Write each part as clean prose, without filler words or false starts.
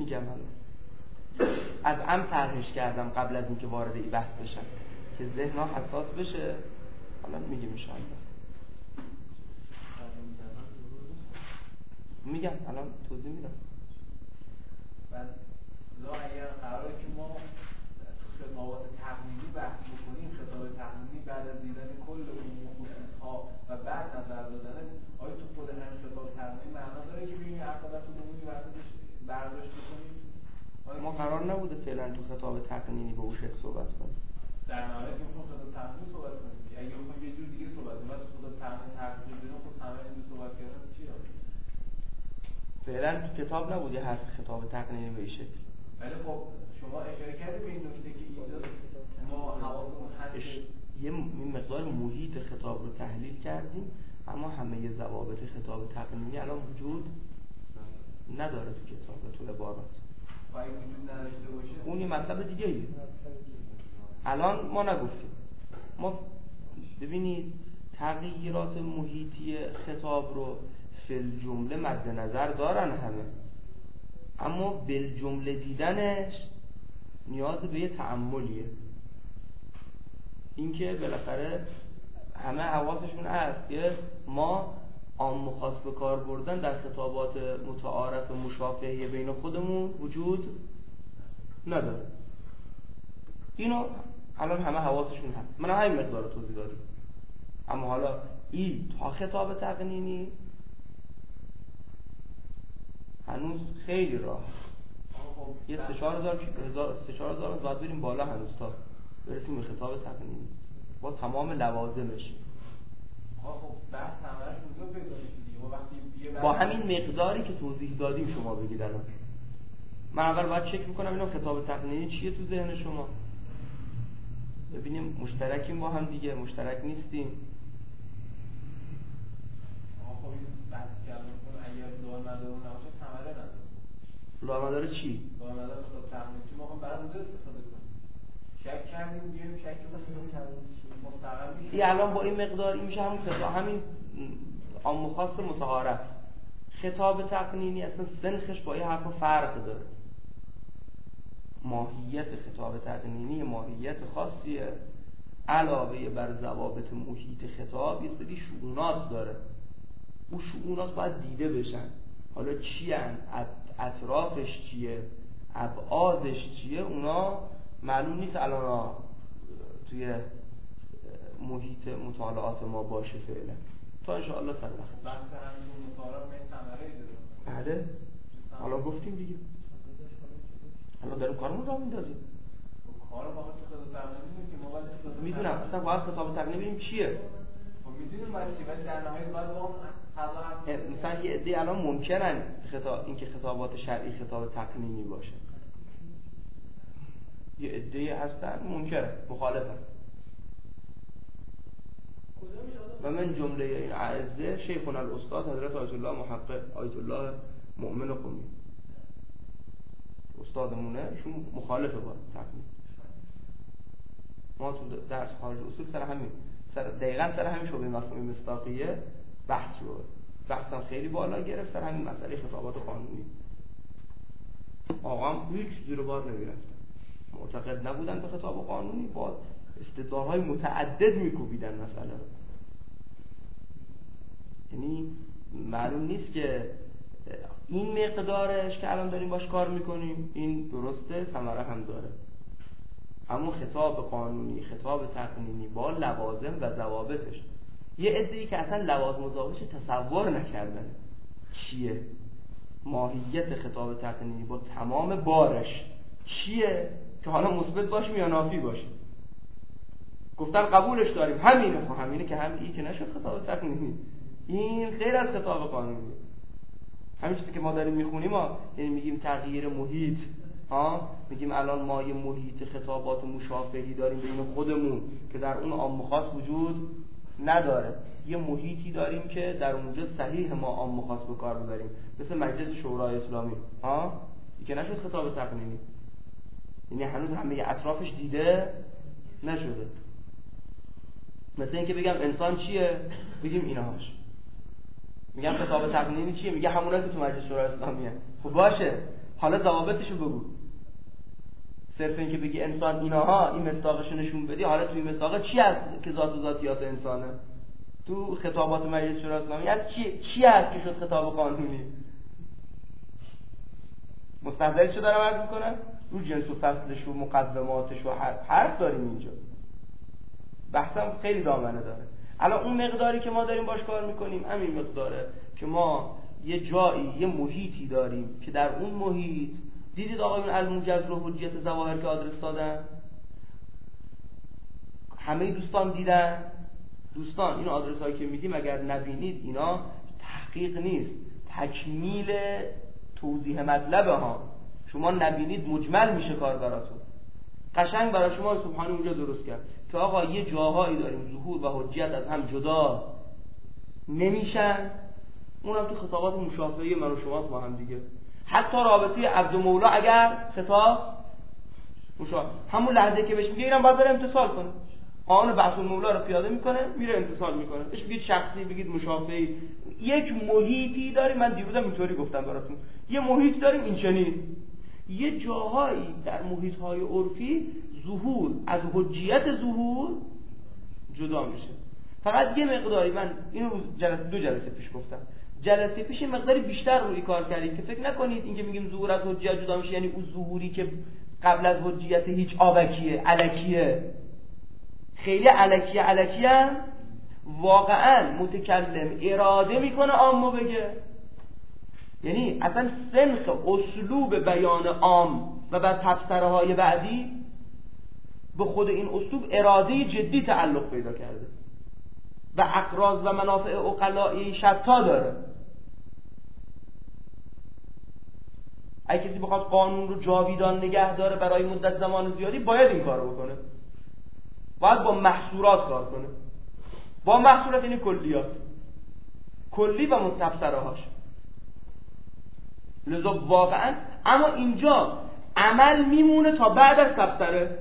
میگم از عمد طرحش کردم قبل از اینکه وارد این بحث بشم که ذهن‌ها حساس بشه. حالا میگیم ان شاء الله. میگم الان توضیح میدم. بعد اگر قراره که ما خطابات تقنینی بحث بکنیم، خطاب تقنینی بعد از دیدن کل عموم خصوص‌ها و بعد نظر دادن، آیا تو خود همین خطاب تقنینی معنا داره که ببینیم عقبت عمومی برداشت بکنیم؟ ما قرار نبوده فعلا تو خطاب تقنینی به اون شکل صحبت کنیم. در نهایت که میخوام خطاب تقنینی صحبت کنیم. اگه میخوام یه جور دیگه صحبت کنیم، بعد خطاب تقنینی ترجمه بدیم، خب همه این صحبت کردن چیه؟ فعلا تو کتاب نبود یه حرف خطاب تقنینی به این شکل. ولی خب شما اشاره کردید به این نکته که اینجا ما حواسمون هست یه مقدار محیط خطاب رو تحلیل کردیم، اما همه ضوابط خطاب تقنینی الان وجود نداره تو کتاب تو عبارات. باید وجود نداشته باشه. اون یه مطلب دیگه ایه. الان ما نگفتیم. ما ببینید تغییرات محیطی خطاب رو فی الجمله مد نظر دارن همه، اما بالجمله دیدنش نیاز به یه تأملیه. اینکه بالاخره همه حواسشون هست که ما عام خاص به کار بردن در خطابات متعارف مشافهه بین خودمون وجود نداره. اینو الان همه حواسشون هست. من همین مقدار توضیح دادم. اما حالا این تا خطاب تقنینی هنوز خیلی راه. یه 3-4 باید بریم بالا هنوز تا برسیم به خطاب تقنینی با تمام لوازمش. خب بحث ثمرش اونجا پیدا میشه. با همین مقداری که توضیح دادیم شما بگید الان. من اول باید چک میکنم اینو خطاب تقنینی چیه تو ذهن شما، ببینیم مشترکیم با هم دیگه، مشترک نیستیم. خب این بحث کردن اگر دور نداره نباشه ثمره نداره. دور نداره چی؟ دور نداره خطاب تقنینی چی ما هم برای اونجا استفاده کنیم. شک کردیم بیاریم شک کنیم مستقل میشه. این الان با این مقداری میشه همون خطاب، همین عام خاص متعارف. خطاب تقنینی اصلا سنخش با یه حرف فرق داره. ماهیت خطاب تقنینی ماهیت خاصیه، علاوه بر ضوابط محیط خطاب یه سری شؤونات داره. اون شؤونات باید دیده بشن. حالا چی هن؟ اطرافش چیه؟ ابعادش چیه؟ اونا معلوم نیست الان توی محیط مطالعات ما باشه فعلا. تا انشاءالله سر وقت بحث همین مطالعات می ثمره داره. بله حالا گفتیم دیگه، حالا داریم کارمون را میندازیم. کار ما خطاب تقنینی که ما باید میدونم اصلا باید خطاب تقنینی ببینیم چیه. خب میدونیم باید چی، ولی در نهایت باید با مثلا یه عده الان ممکنن اینکه خطابات شرعی خطاب تقنینی باشه، یه عده هستن ممکنه مخالفن و من جمله این اعزه شیخنا الاستاد حضرت آیت الله محقق آیت الله مؤمن قمی استادمونه، ایشون مخالفه با تقنین. ما تو درس خارج اصول سر همین دقیقاً سر همین شبهه مفهومی مصداقیه بحث شد. بحثم خیلی بالا گرفت سر همین مسئله خطابات قانونی. آقا هم هیچ زیر بار نمیرفتن، معتقد نبودن به خطاب قانونی، با استدلال‌های متعدد میکوبیدن مسئله رو. یعنی معلوم نیست که این مقدارش که الان داریم باش کار میکنیم این درسته، ثمره هم داره. اما خطاب قانونی، خطاب تقنینی با لوازم و ضوابطش، یه عده‌ای که اصلا لوازم و ضوابطش تصور نکردن چیه، ماهیت خطاب تقنینی با تمام بارش چیه که حالا مثبت باشیم یا نافی باشیم، گفتن قبولش داریم همینه. خب همینه که همینی که نشد خطاب تقنینی، این غیر از خطاب قانونی. همین چیزی که ما داریم میخونیم یعنی میگیم تغییر محیط، میگیم الان ما یه محیط خطابات مشافهی داریم بین خودمون که در اون عام خاص وجود نداره. یه محیطی داریم که در اونجا صحیح ما عام خاص به کار ببریم، مثل مجلس شورای اسلامی این که نشد خطاب تقنینی، یعنی هنوز همه اطرافش دیده نشده. مثل اینکه بگم انسان چیه، بگیم اینهاش. میگم خطاب تقنینی چیه، میگه همونایی که تو مجلس شورای اسلامیه. خب باشه، حالا ضوابطشو بگو. صرف این که بگی انسان اینها این مصداقش نشون بدی، حالا توی مصداق چی هست که ذات و ذاتیات انسانه؟ تو خطابات مجلس شورای اسلامی هست چی هست که شد خطاب قانونی؟ مستحضرشو دارم عرض میکنم، رو جنس و فصلش و مقدماتش و حرف داریم اینجا. بحثم خیلی دامنه داره. الان اون مقداری که ما داریم باش کار میکنیم همین مقداره که ما یه جایی یه محیطی داریم که در اون محیط دیدید آقایون الموجز رو حجیت ظواهر که آدرس دادن، همه دوستان دیدن. دوستان این آدرس هایی که میدیم اگر نبینید اینا تحقیق نیست، تکمیل توضیح مطلبه ها. شما نبینید مجمل میشه کار براتون. قشنگ برای شما سبحانه اونجا درست کرد که آقا یه جاهایی داریم ظهور و حجیت از هم جدا نمیشن. اونم تو خطابات مشافهه من و شماست با هم دیگه. حتی رابطه عبد و مولا اگر خطاب همون لحظه که بهش میگه اینم باید بره امتصال کنه، قانون بحث المولا رو پیاده میکنه میره امتصال میکنه. بهش بگید شخصی، بگید مشافهه. یک محیطی داریم، من دیروزم اینطوری گفتم براتون، یه محیط داریم این چنین. یه جاهایی در محیط‌های عرفی ظهور از حجیت ظهور جدا میشه. فقط یه مقداری، من اینو دو جلسه پیش گفتم، جلسه پیش یه مقداری بیشتر روی کار کردیم که فکر نکنید اینکه میگیم ظهور از حجیت جدا میشه یعنی اون ظهوری که قبل از حجیت هیچ آبکیه، الکیه. خیلی الکیه هم واقعا متکلم اراده میکنه عامو بگه، یعنی اصلا سنخ اسلوب بیان عام و بعد تفسیره های بعدی به خود این اسلوب اراده جدی تعلق پیدا کرده و اقراض و منافع عقلایی شتا داره. اگه کسی بخواد قانون رو جاویدان نگه داره برای مدت زمان زیادی باید این کارو بکنه، باید با محصورات کار کنه. با محصورات یعنی کلیات، کلی و مستفسره هاش. لذا واقعا اما اینجا عمل میمونه تا بعد از تفسیره.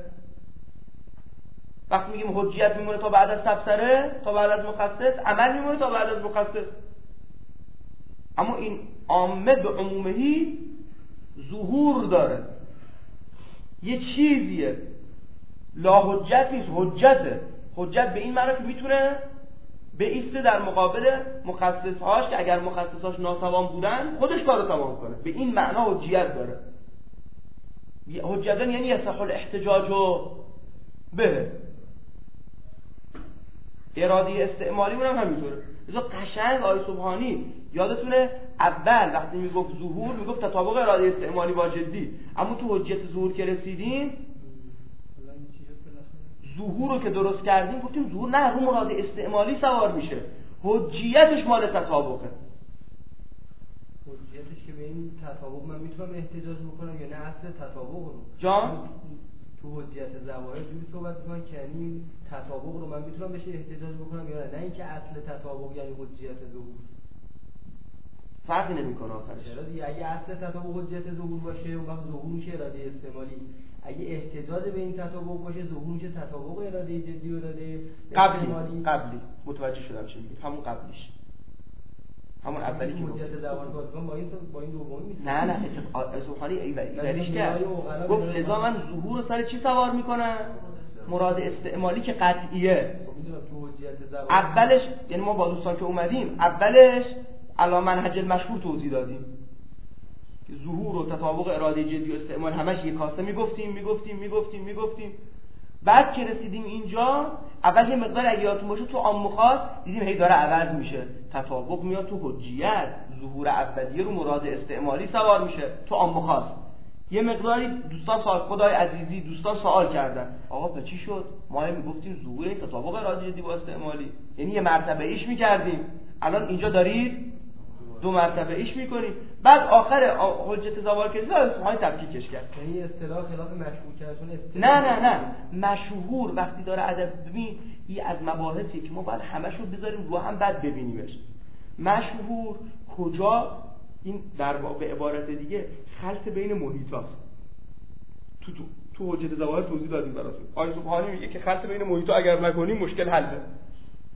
وقتی میگیم حجیت میمونه تا بعد از تفسیره، تا بعد از مخصص، عمل میمونه تا بعد از مخصص. اما این عامه به عمومهی ظهور داره، یه چیزیه، لا حجت نیست، حجته. حجت به این معنی که میتونه بیسته در مقابل مخصصهاش که اگر مخصصهاش ناتوان بودن خودش کارو تمام کنه. به این معنا حجیت داره. حجتن یعنی یصح الاحتجاج به. اراده استعمالی مونم همینطوره. لذا قشنگ آیه سبحانی یادتونه اول وقتی میگفت ظهور میگفت تطابق اراده استعمالی با جدی، اما تو حجت ظهور که رسیدیم ظهور رو که درست کردیم گفتیم ظهور نه رو مراد استعمالی سوار میشه، حجیتش مال تطابقه. حجیتش که به این تطابق من میتونم احتجاج بکنم یا نه اصل تطابق رو جان تو حجیت ظواهر جوری صحبت میکنن که یعنی تطابق رو من میتونم بهش احتجاج بکنم یا نه اینکه اصل تطابق یعنی حجیت ظهور فرقی نمیکنه آخرش. چرا دیگه اگه اصل تطابق حجیت ظهور باشه اون وقت ظهور میشه اراده استعمالی، اگه احتجاج به این تطابق باشه ظهور میشه تطابق اراده جدی و اراده قبلی متوجه شدم چی میگی، همون قبلیش، همون اولی که حجیت ظواهر با این دومی نیست. نه سبحانی ایوریش کرد گفت لذا من ظهور رو سر چی سوار میکنم؟ مراد استعمالی که قطعیه. اولش یعنی ما با دوستان که اومدیم اولش علی منهج المشهور توضیح دادیم که ظهور و تطابق اراده جدی و استعمال همش یک کاسه میگفتیم. بعد که رسیدیم اینجا اول یه مقدار اگه یادتون باشه تو عام خاص دیدیم هی داره عوض میشه، تطابق میاد تو حجیت، ظهور اولیه رو مراد استعمالی سوار میشه تو عام خاص. یه مقداری دوستان خدای عزیزی دوستان سوال کردن آقا به چی شد؟ ما میگفتیم ظهور تطابق اراده جدی با استعمالی، یعنی یه مرتبه ایش میکردیم، الان اینجا دارید دو مرتبه ایش میکنیم. بعد آخر حجت ظواهر که های تفکیکش کرد، یعنی اصطلاح خلاف مشهور کردن. نه مشهور وقتی داره ادب ببین این از مباحثی که ما باید همشو بذاریم رو هم بعد ببینیمش. مشهور کجا این در به عبارت دیگه خلط بین محیطاست. تو حجت ظواهر توضیح دادیم براتون. آیه سبحانی میگه که خلط بین محیطا اگر نکنیم مشکل حل.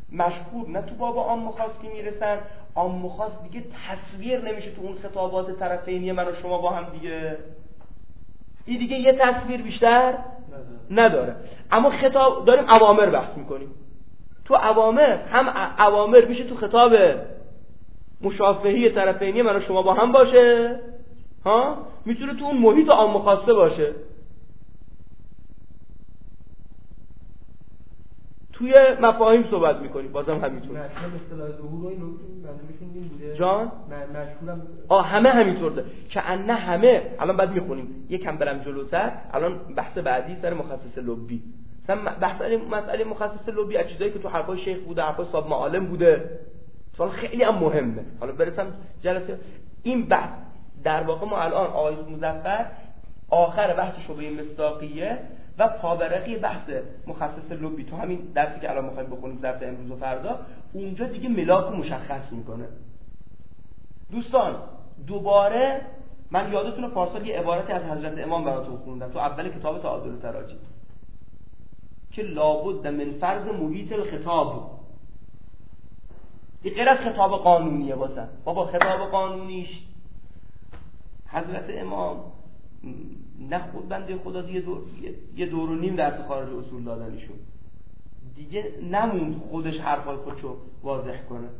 مشهور نه تو باب عام و خاص که میرسن، عام و خاص دیگه تصویر نمیشه تو اون خطابات طرفینی من و شما با هم دیگه، این دیگه یه تصویر بیشتر نداره. اما خطاب داریم اوامر بحث میکنیم، تو اوامر هم اوامر میشه تو خطاب مشافهی طرفینی من و شما با هم باشه، ها میتونه تو اون محیط عام و خاصه باشه. توی مفاهیم صحبت میکنیم بازم همینطور. مشهور اصطلاح ظهور و این منظورشون این بوده جان مشهورم همه همینطوره که انه همه. الان بعد میخونیم یکم برم جلوتر، الان بحث بعدی سر مخصص لبی، مثلا بحث مسئله مخصص لبی از چیزایی که تو حرفای شیخ بوده، حرفای صاحب معالم بوده، سوال خیلی هم مهمه. حالا برسم جلسه این بحث در واقع ما الان آقای مظفر آخر بحث شبهه مصداقیه و پابرقی بحث مخصص لبی تو همین درسی که الان می‌خوایم بخونیم درس امروز و فردا، اونجا دیگه ملاک مشخص میکنه. دوستان دوباره من یادتونه پارسال یه عبارتی از حضرت امام براتون خوندم تو اول کتاب تعادل تراجی که لابد من فرض محیط الخطاب، این غیر از خطاب قانونیه. بابا خطاب قانونیش حضرت امام نه خود بنده خدا یه دور و نیم درس خارج اصول دادنشون دیگه نموند خودش حرفای خودشو واضح کنه،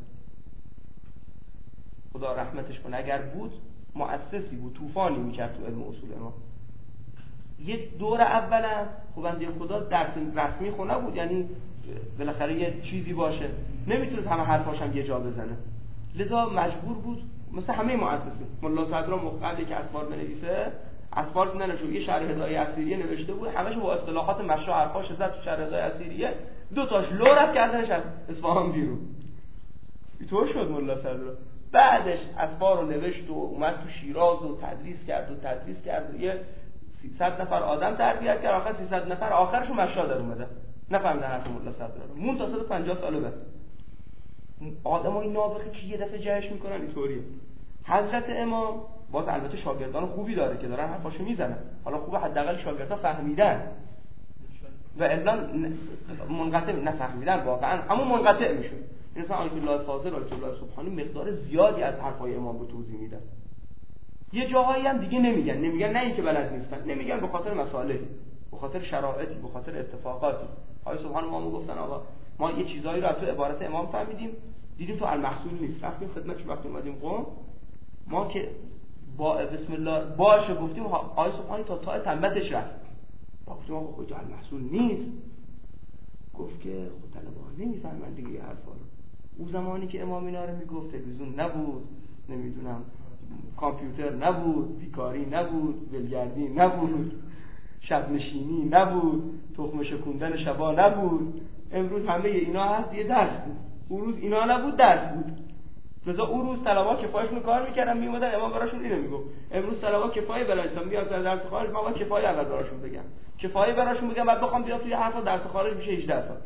خدا رحمتش کنه. اگر بود مؤسسی بود، طوفانی میکرد تو علم اصول ما. یه دور اولم خب بنده خدا درس رسمی خونه بود، یعنی بالاخره یه چیزی باشه، نمیتونست همه حرفاش هم یه جا بزنه، لذا مجبور بود مثل همه مؤسسین ملا صدرا مقعدی که اسفار بنویسه، اسفار ننشون یه شرح هدایه اسیریه نوشته بود، همش با اصطلاحات مشروع حرفاش زد تو شرح هدایه اسیریه، دو تاش لو رفت کردنش از اصفهان بیرون. اینطور شد ملا صدرا. بعدش اسفار رو نوشت و اومد تو شیراز و تدریس کرد و یه 300 نفر آدم تربیت کرد، آخر 300 نفر آخرشون مشروع در اومده، نفهمیدن حرف ملا صدرا رو، مون تا 150 سال بعد. آدمای نابغه که یه دفعه جهش میکنن اینطوریه. حضرت امام باز البته شاگردان خوبی داره که دارن حرفاشو میزنن، حالا خوبه حداقل شاگردا فهمیدن و الا منقطع نفهمیدن واقعا، اما منقطع میشن. مثلا آیت الله فاضل، آیت الله سبحانی مقدار زیادی از حرفای امام رو توضیح میدن. یه جاهایی هم دیگه نمیگن نه اینکه بلد نیستن، نمیگن به خاطر مسائلی، به خاطر شرایطی، به خاطر اتفاقاتی. آیت سبحان ما گفتن آقا ما یه چیزایی رو از تو عبارت امام فهمیدیم، دیدیم تو المحصول نیست، رفتیم خدمتش وقتی اومدیم قم، ما که با بسم الله باشه گفتیم آیت سبحانی تا تنبتش رفت، گفتیم آقا خود المحصول نیست، گفت که خود طلبه‌ها نمیفهمن دیگه این حرفا رو. اون زمانی که امام اینا رو میگفت تلویزیون نبود، نمیدونم کامپیوتر نبود، بیکاری نبود، ولگردی نبود، شب نشینی نبود، تخم شکوندن شبا نبود. امروز همه اینا هست، یه درس بود. اون روز اینا نبود، درس بود. لذا اون روز طلبا کفایشون کار میکردن، میومدن امام براشون اینو میگفت. امروز طلبا کفایه براشون میاد درس خارج، ما کفایه اول براشون بگم. کفایه براشون بگم بعد بخوام بیام توی حرفا درس خارج میشه 18 سال.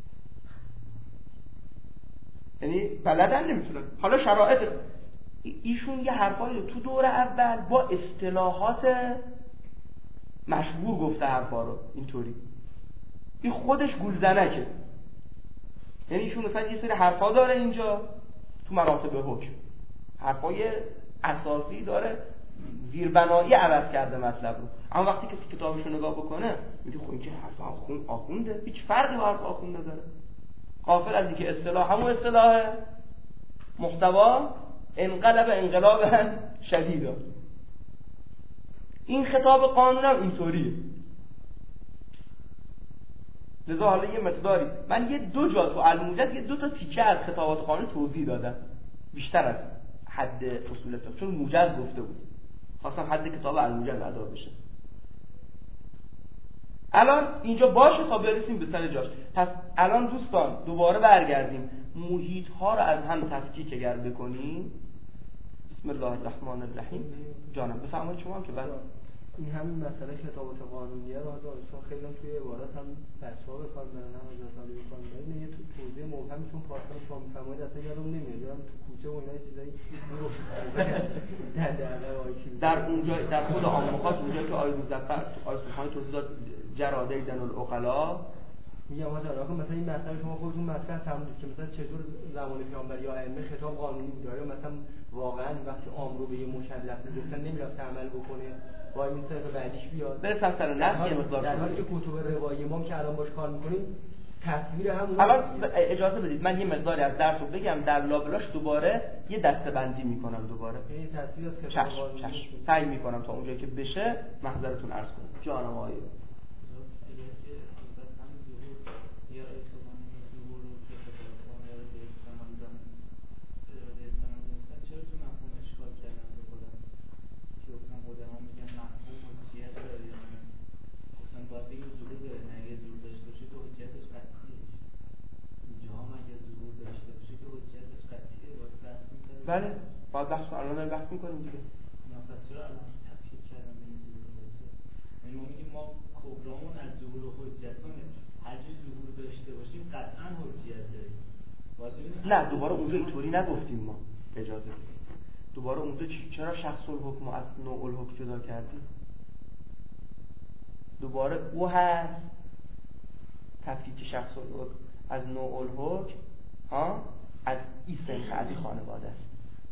یعنی بلدن نمیتونن. حالا شرایط ایشون یه حرفایی تو دور اول با اصطلاحات مشهور گفته حرفا رو اینطوری. این خودش گولزنکه. یعنی ایشون مثلا یه سری حرفا داره اینجا تو مراتب حکم، حرفای اساسی داره، زیربنایی عوض کرده مطلب رو، اما وقتی کسی کتابش رو نگاه بکنه میگه خب این که حرف آخونده، هیچ فرقی با حرف آخونده نداره. غافل از اینکه اصطلاح همون اصطلاح، محتوا انقلابا شدیدا. این خطاب قانون هم اینطوریه. لذا حالا یه مقداری من یه دو جا تو الموجز یه دو تا تیکه از خطابات قانون توضیح دادم بیشتر از حد اصول فقه، چون موجز گفته بود خواستم حد کتاب الموجز ادا بشه. الان اینجا باشه تا برسیم به سر جاش. پس الان دوستان دوباره برگردیم محیط ها رو از هم تفکیک اگر بکنیم. بسم الله الرحمن الرحیم. جانم بفرمایید شما که بعد این همین مسئله خطابات قانونیه رو دوستان خیلی توی عبارات هم بچه‌ها بخوام برن هم از اصلا میخوام ببین یه توضیح مبهمتون پاسخ شما میفرمایید اصلا یادم نمیاد، یادم تو کوچه و اینا چیزایی در اونجا در خود آموخات اونجا که آیه مظفر آیه سبحانی توضیح داد جراده زن العقلا میگم مثلا این مسئله شما خودتون مطرح فرمودید که مثلا چطور زمان پیامبر یا ائمه خطاب قانونی بود، یا مثلا واقعا وقتی امر رو به یه مکلف میگفتن نمیرفت عمل بکنه وای میسته تا بعدیش بیاد برسم سر نفس یه مقدار. در حالی که کتب روایی ما که الان باش کار میکنیم تصویر همون. اول اجازه بدید من یه مقداری از درس رو بگم، در لابلاش دوباره یه دسته‌بندی میکنم دوباره. این تصویر از کتاب قانونی سعی میکنم تا اونجایی که بشه محضرتون عرض کنم. جانم آقای بله باید بحث کنم، الان بحث میکنیم دیگه. مفسر الان تفکیک کردن به این ظهور. یعنی ما میگیم ما کبرامون از ظهور و حجتونه، هر چی ظهور داشته باشیم قطعا حجیت داریم. نه دوباره اونجا اینطوری نگفتیم ما. اجازه بدید. دوباره اونجا چرا شخص الحکم از نوع الحکم جدا کردیم؟ دوباره او هست تفکیک شخص الحکم از نوع الحکم از این سنخ از این خانواده است.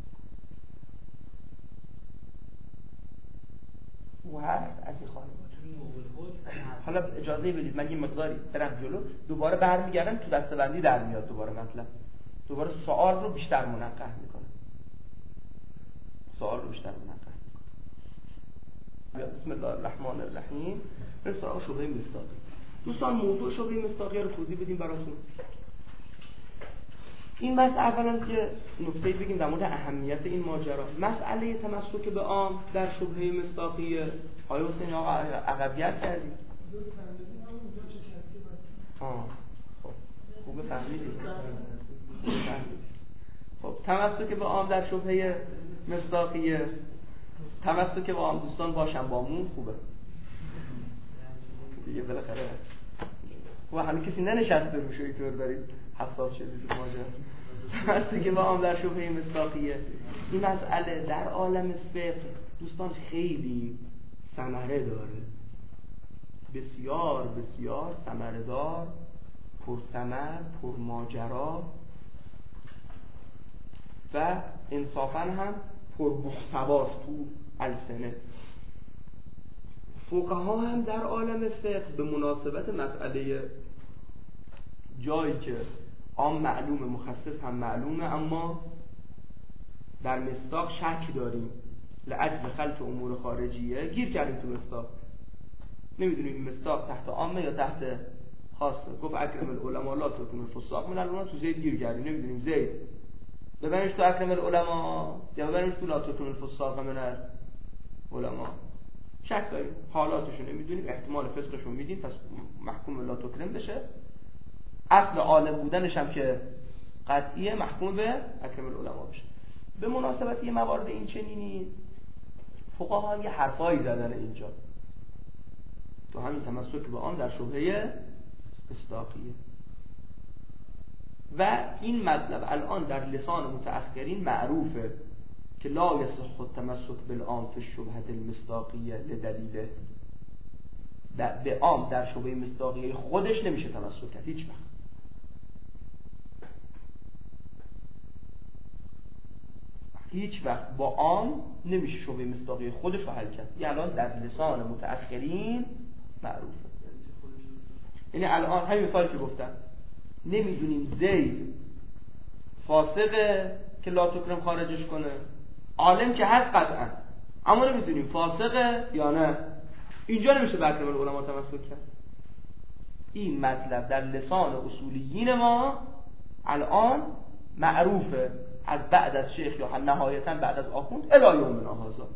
او هست از این خانواده. حالا اجازه بدید من یه مقداری برم جلو، دوباره برمیگردم تو دسته‌بندی در میاد دوباره مطلب. دوباره سوال رو بیشتر منقح میکنم. بسم الله الرحمن الرحیم. بریم سراغ شبهه مصداقی. دوستان موضوع شبهه مصداقی رو توضیح بدیم براتون. این مسئله اولا که نکته بگیم در مورد اهمیت این ماجرا. مسئله تمسک به عام در شبهه مصداقی آیا حسین آقا عقبیت کردیم؟ خب خوبه فهمیدید. خب تمسک به عام در شبهه مصداقی، تمسک به عام دوستان باشن با مون خوبه دیگه بالاخره. و همین کسی ننشسته روش اینطور دارید حساس شدید ماجرا. تمسک به عام در شبهه مصداقیه، این مسئله در عالم فقه دوستان خیلی ثمره داره، بسیار بسیار ثمره دار، پرثمر، پرماجرا و انصافا هم پرمحتواست تو السنه. فقها هم در عالم فقه به مناسبت مسئله جایی که عام معلومه مخصص هم معلومه اما در مصداق شک داریم لعجل خلط امور خارجیه گیر کردیم تو مصداق، نمیدونیم مصداق تحت عامه یا تحت خاصه. گفت اکرم العلماء لا تکون الفساق من الان تو زید گیر کردیم، نمیدونیم زید ببرنش تو اکرم العلماء یا ببرنش تو لا تکون الفساق من العلماء. شک داریم، حالاتشو نمیدونیم، احتمال فسقشو میدیم، پس محکوم لا تکرم بشه. اصل عالم بودنش هم که قطعیه محکوم به اکرم العلماء بشه. به مناسبت یه موارد این چنینی فقها یه حرفایی زدن اینجا تو همین تمسک به آن در شبهه مصداقیه و این مطلب الان در لسان متأخرین معروفه که لا یصح التمسک بالعام فی الشبهة المصداقیه لدلیله. به عام در شبهه مصداقیه خودش نمیشه تمسک کرد هیچ وقت. هیچ وقت با عام نمیشه شبهه مصداقیه خودش رو حل کرد. یعنی الان در لسان متأخرین معروفه. یعنی الان همین مثالی که گفتم نمیدونیم زید فاسقه که لا تکرم خارجش کنه، عالم که هست قطعا، اما نمیدونیم فاسقه یا نه. اینجا نمیشه به اکرم العلماء تمسک کرد. این مطلب در لسان اصولیین ما الان معروفه از بعد از شیخ یا نهایتا بعد از آخوند الی یومنا هذا.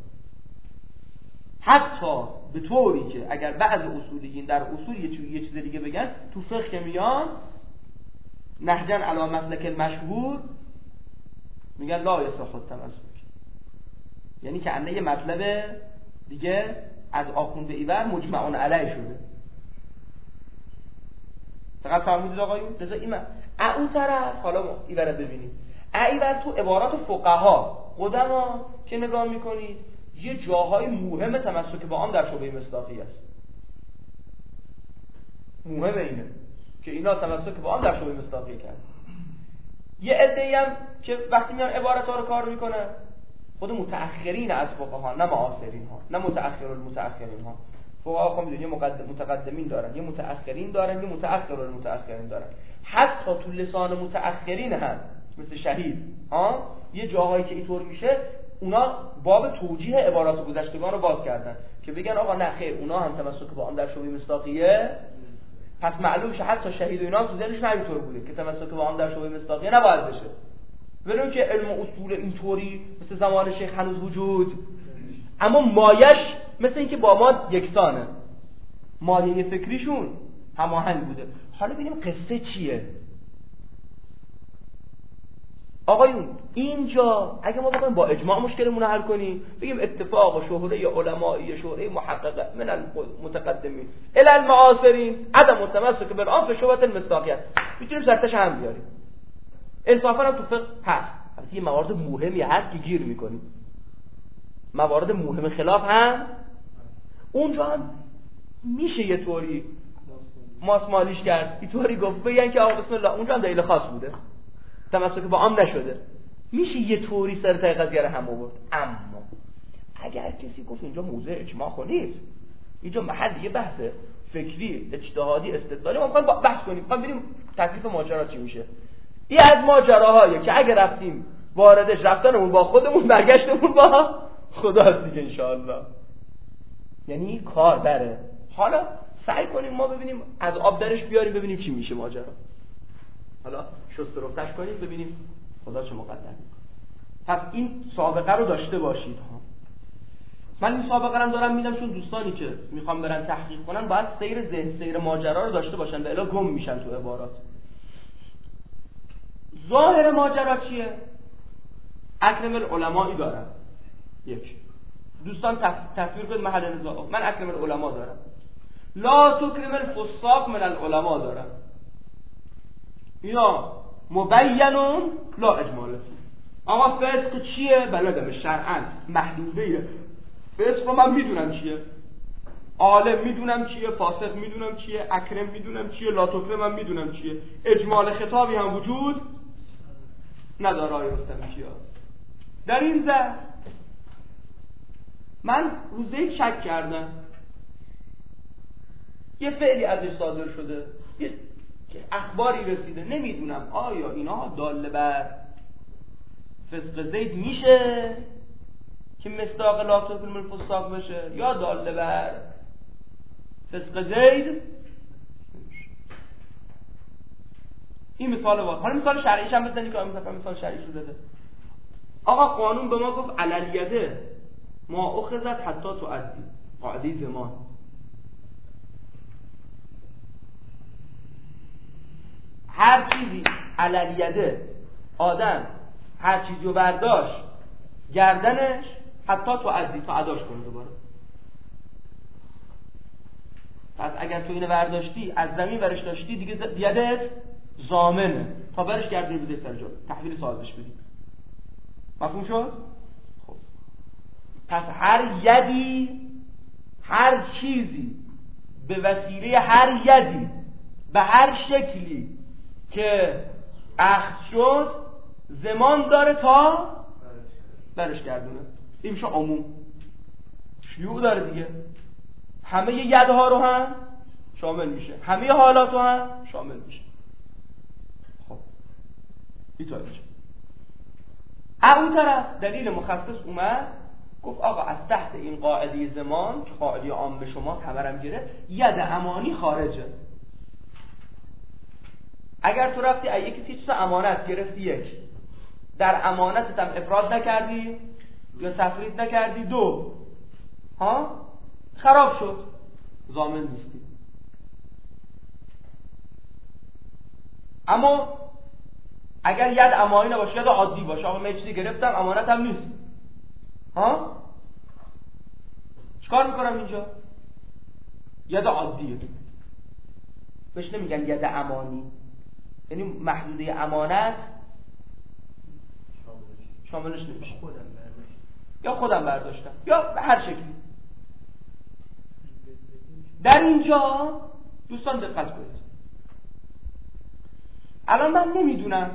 حتی به طوری که اگر بعض اصولیین در اصول یه چیز دیگه بگن تو فقه که میان نهجا علی مسلک المشهور میگن لا یصح التمسک، یعنی که انه یه مطلب دیگه از آخوند به ایور مجمعون علیه شده. فقط فهمیدید آقایون؟ لذا اون طرف حالا ایور ببینید ایور تو عبارات فقها قدما که نگاه میکنید یه جاهای مهم تمسک با آن در شبهه مصداقی است. مهم اینه که اینا تمسک به آن در شبهه مصداقیه کرد. یه عده‌ای هم که وقتی میان عبارت‌ها رو کار میکنن خود متأخرین از فقها، نه معاصرین ها، نه متأخرین ها. فقها خب میدونید یه متقدمین دارن، یه متأخرین دارن، یه متأخرین دارن. حتی تو لسان متأخرین هم مثل شهید ها یه جاهایی که اینطور میشه اونا باب توجیه عبارات گذشتگان رو باز کردن که بگن آقا نه خیر اونا هم تمسک به آن در شبهه مصداقیه، پس معلوم شه حتی شهید و اینا تو ذهنشون همینطور بوده که تمسک به آن در شبهه مصداقیه نباید بشه. ولی که علم و اصول اینطوری مثل زمان شیخ هنوز وجود، اما مایش مثل اینکه با ما یکسانه، مایه فکریشون هماهنگ بوده. حالا ببینیم قصه چیه. آقایون اینجا اگه ما بخوایم با اجماع مشکلمون رو حل کنیم بگیم اتفاق و شهره علمایی شهره محققه من المتقدمین الی المعاصرین عدم التمسک بالآن فی شبهه المصداقیه، میتونیم سرتش هم بیاریم. انصافا هم تو فقه هست، البته یه موارد مهمی هست که گیر میکنیم، موارد مهم خلاف هم اونجا هم میشه یه طوری ماسمالیش کرد، اینطوری گفت بگن که آقا بسم الله اونجا هم دلیل خاص بوده تمسک با عام نشده، میشه یه طوری سر تا قضیه رو هم آورد. اما اگر کسی گفت اینجا موضع اجماع نیست، اینجا محل یه بحث فکری اجتهادی استدلالی، ما میخوایم بحث کنیم، میخوایم ببینیم تکلیف ماجرا چی میشه. این از ماجراهایی که اگر رفتیم واردش رفتنمون با خودمون برگشتمون با خداست دیگه ان شاء الله. یعنی کار داره. حالا سعی کنیم ما ببینیم از آب درش بیاریم ببینیم چی میشه ماجرا. حالا شست و رفتش کنیم ببینیم خدا چه مقدر میکنه. پس این سابقه رو داشته باشید ها. من این سابقه رو دارم میدم چون دوستانی که میخوام برن تحقیق کنن باید سیر ذهن سیر ماجرا رو داشته باشن و الا گم میشن تو عبارات. ظاهر ماجرا چیه؟ اکرم العلمایی دارم. یک دوستان تصویر کنید محل نزاع. من اکرم العلما دارم. لا تکرم الفساق من العلما دارم. اینا مبینون لا اجمال فی. آقا فسق چیه؟ بلدم شرعاً محدوده. فسق رو من میدونم چیه، عالم میدونم چیه، فاسق میدونم چیه، اکرم میدونم چیه، لا تکرم من میدونم چیه. اجمال خطابی هم وجود نداره. آقای رستمی چیه در این زد؟ من روزه شک کردم یه فعلی ازش صادر شده، یه اخباری رسیده، نمیدونم آیا اینا داله بر فسق زید میشه که مصداق لا تکرم الفساق بشه یا داله بر فسق زید. این مثال واحد. حالا مثال شرعیش هم بزنید که مثال شرعیش رو بده. آقا قانون به ما گفت علیه ما اخذت حتی تعدی، قاعده زمان. هر چیزی علیه آدم هر چیزی رو برداشت گردنش حتی تعدی تا اداش کنه دوباره. پس اگر تو اینو برداشتی از زمین برش داشتی دیگه یدت ضامنه تا برش گردنی بده سر جا تحویل صاحبش بدی. مفهوم شد؟ خب پس هر یدی، هر چیزی به وسیله هر یدی به هر شکلی که اخذ شد زمان داره تا برش گردونه. این میشه عموم، شیوع داره دیگه، همه یدها رو هم شامل میشه، همه حالات رو هم شامل میشه. خب اینطور میشه. اون طرف دلیل مخصص اومد گفت آقا از تحت این قاعده زمان که قاعده عام به شما خبرم گرفت ید امانی خارجه. اگر تو رفتی یکی چیز امانت گرفتی، یک در امانتت هم افراد نکردی یا تفرید نکردی، دو خراب شد، ضامن نیستی. اما اگر ید امانی نباشه، ید عادی باشه، آقا من چیزی گرفتم امانتم نیست، چیکار میکنم اینجا؟ ید عادیه، بهش نمیگن ید امانی. یعنی محدوده امانت شاملش نمیشه. یا خودم برداشتم یا به هر شکلی. در اینجا دوستان دقت کنید، الان من نمیدونم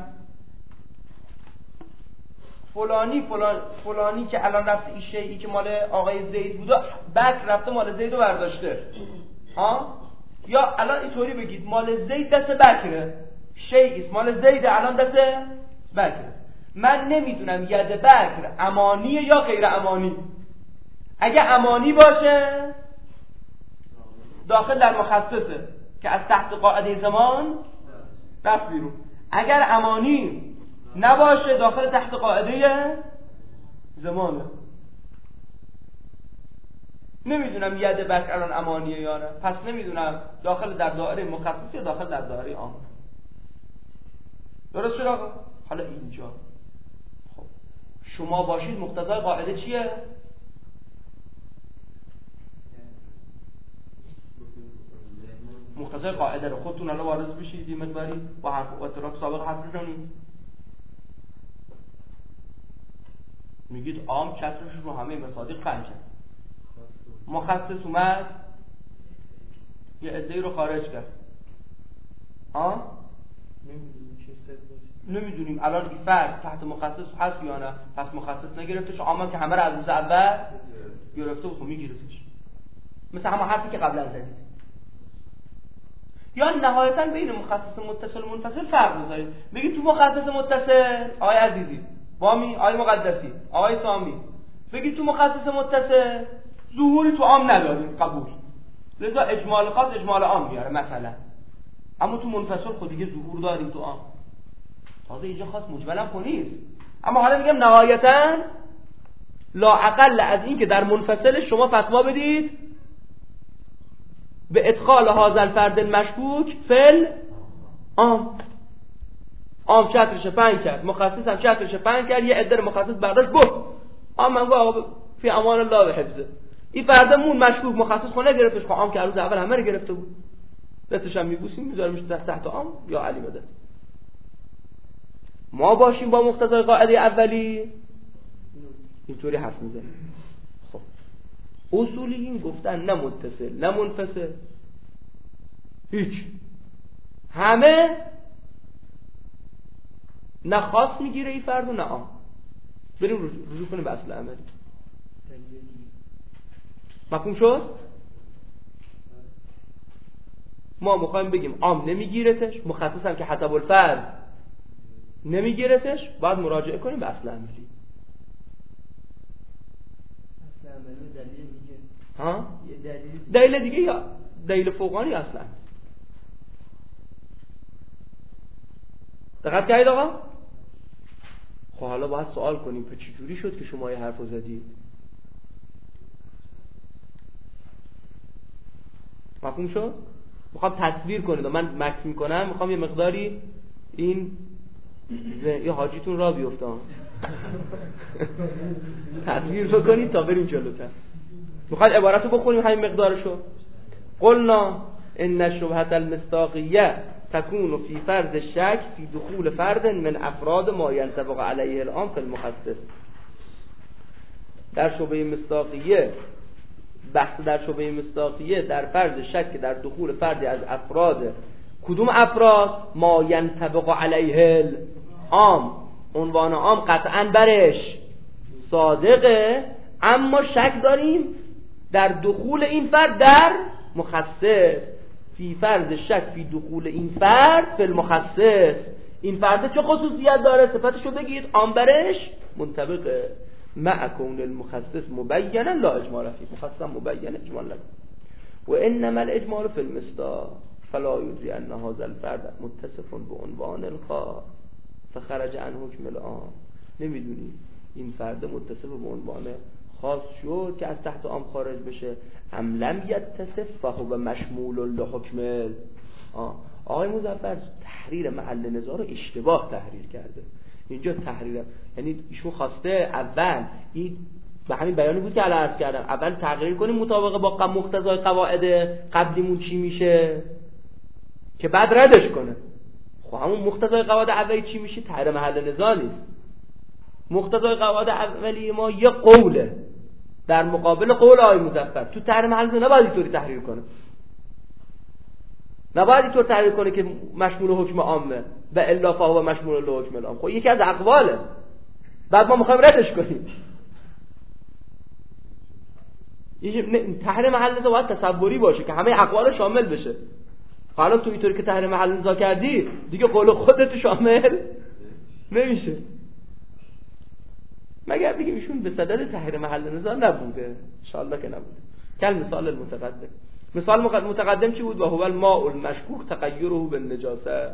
فلانی که الان رفته این شیعی که مال آقای زید بوده بکر رفته مال زید رو برداشته یا الان اینطوری بگید مال زید دست بکره، شیعی مال زید الان دست بکره. من نمیدونم ید بکر امانیه یا غیر امانی. اگه امانی باشه داخل در مخصصه که از تحت قاعده زمان رفت بیرون. اگر امانی نباشه داخل تحت قاعده زمانه. نمیدونم ید بکر الان امانیه یا نه، پس نمیدونم داخل در دایره مخصص یا داخل در دایره عام. درست شد آقا؟ حالا اینجا خب شما باشید مقتضای قاعده چیه؟ مقتضای قاعده رو خودتون الان وارد بشید این مقداری با حرف و اعتراف سابق حرف بزنید. میگید عام کسرش رو همه مصادیق 5 مخصص اومد یه عده‌ای رو خارج کرد. نمیدونیم الان این فرد تحت مخصص هست یا نه، پس مخصص نگرفتش، عامه که همه رو از روز اول گرفته و میگیرتش، مثل همه حرفی که قبلا زدید. یا نهایتا بین مخصص متصل و منفصل فرق می‌ذارید. بگید تو مخصص متصل آقای عزیزی، بامی، آقای مقدسی، آقای سامی، بگید تو مخصص متصل ظهوری تو عام نداریم، قبول، لذا اجمال خاص اجمال عام میاره مثلا. اما تو منفصل خود دیگه ظهور داریم تو عام. تازه اینجا خاص مجملا نیست. اما حالا میگم نهایتا لا اقل از این که در منفصل شما فتوا بدید به ادخال هذا الفرد المشکوک فل عام. عام شطرش 5 کرد، مخصص هم شطرش 5 کرد، یه عده مخصص برداشت گفت عام من گفت فی امان الله و حفظه. این فردمون مشکوک مخصص خونه گرفتش، عام که روز اول همه رو گرفته بود، دستش هم میبوسیم میذاریمش تحت عام یا علی مدد. ما باشیم با مقتضای قاعده اولی اینطوری حرف میزنیم. خب اصولیین گفتن نه متصل نه منفصل، هیچ، همه نه خاص میگیره این فرد و نه عام. بریم رجوع کنیم به اصل عملی. مفهوم شد؟ ما میخوایم بگیم عام نمیگیرتش، مخصص هم که حسب الفرد نمیگیرتش، باید مراجعه کنیم به اصل عملی. اصل عملی دلیل دیگه. ها؟ یه دلیل دیگه یا دلیل فوقانی اصلا. دقت کردید آقا؟ خب حالا باید سوال کنیم که چجوری شد که شما یه حرف رو زدید؟ مفهوم شد؟ میخوام تصویر کنید و من مکس میکنم، میخوام یه مقداری این یه حاجیتون را بیفتم تصویر بکنید تا بریم جلوتر. میخواد عبارتو بخونیم همین مقدارشو. قلنا ان شبهة المصداقیه تكون فی فرض الشک فی دخول فرد من افراد ما ينطبق علیه العام فی المخصص. در شبهه مصداقیه، بحث در شبهه مصداقیه در فرض شک در دخول فردی از افراد، کدوم افراد؟ ما ینطبق علیه العام، عنوان عام قطعا برش صادقه، اما شک داریم در دخول این فرد در مخصص. فی فرض شک فی دخول این فرد فی المخصص. این فرد چه خصوصیت داره؟ صفتشو بگید. عام برش منطبقه. مع کون المخصص مبینا لا اجمال فی، مخصص مبین اجمال لکن. و انما الاجمال فی المصداق فلا یجزی ان هذا الفرد متصف بعنوان الخاص فخرج عن حکم العام. نمیدونی این فرد متصف به عنوان خاص شد که از تحت عام خارج بشه، ام لم یتصف فهو مشمول لحکم. آقای مظفر تحریر محل نزاع رو اشتباه تحریر کرده. اینجا تحریر یعنی ایشون خواسته اول این به همین بیانی بود که الان عرض کردم، اول تغییر کنیم مطابق با مقتضای قواعد قبلیمون چی میشه که بعد ردش کنه. خب همون مقتضای قواعد اولی چی میشه؟ تحریر محل نزاع نیست. مقتضای قواعد اولی ما یه قوله در مقابل قول آقای مظفر، تو تحریر محل نزاع نباید اینطوری تحریر کنه. نباید اینطور تعریف کنه که مشمول حکم عامه و الا فهو مشمول حکم العام. خب یکی از اقواله، بعد ما میخوایم ردش کنیم. تحریم محل نزاع باید تصوری باشه که همه اقوال شامل بشه. حالا تو اینطوری که تحریم محل نزاع کردی دیگه قول خودت شامل نمیشه، مگر بگیم ایشون به صدد تحریم محل نزاع نبوده. ان شاء الله که نبوده. کل مثال المتقدم. مثال متقدم چی بود؟ و هو الماء المشکوک تغیره بالنجاسه.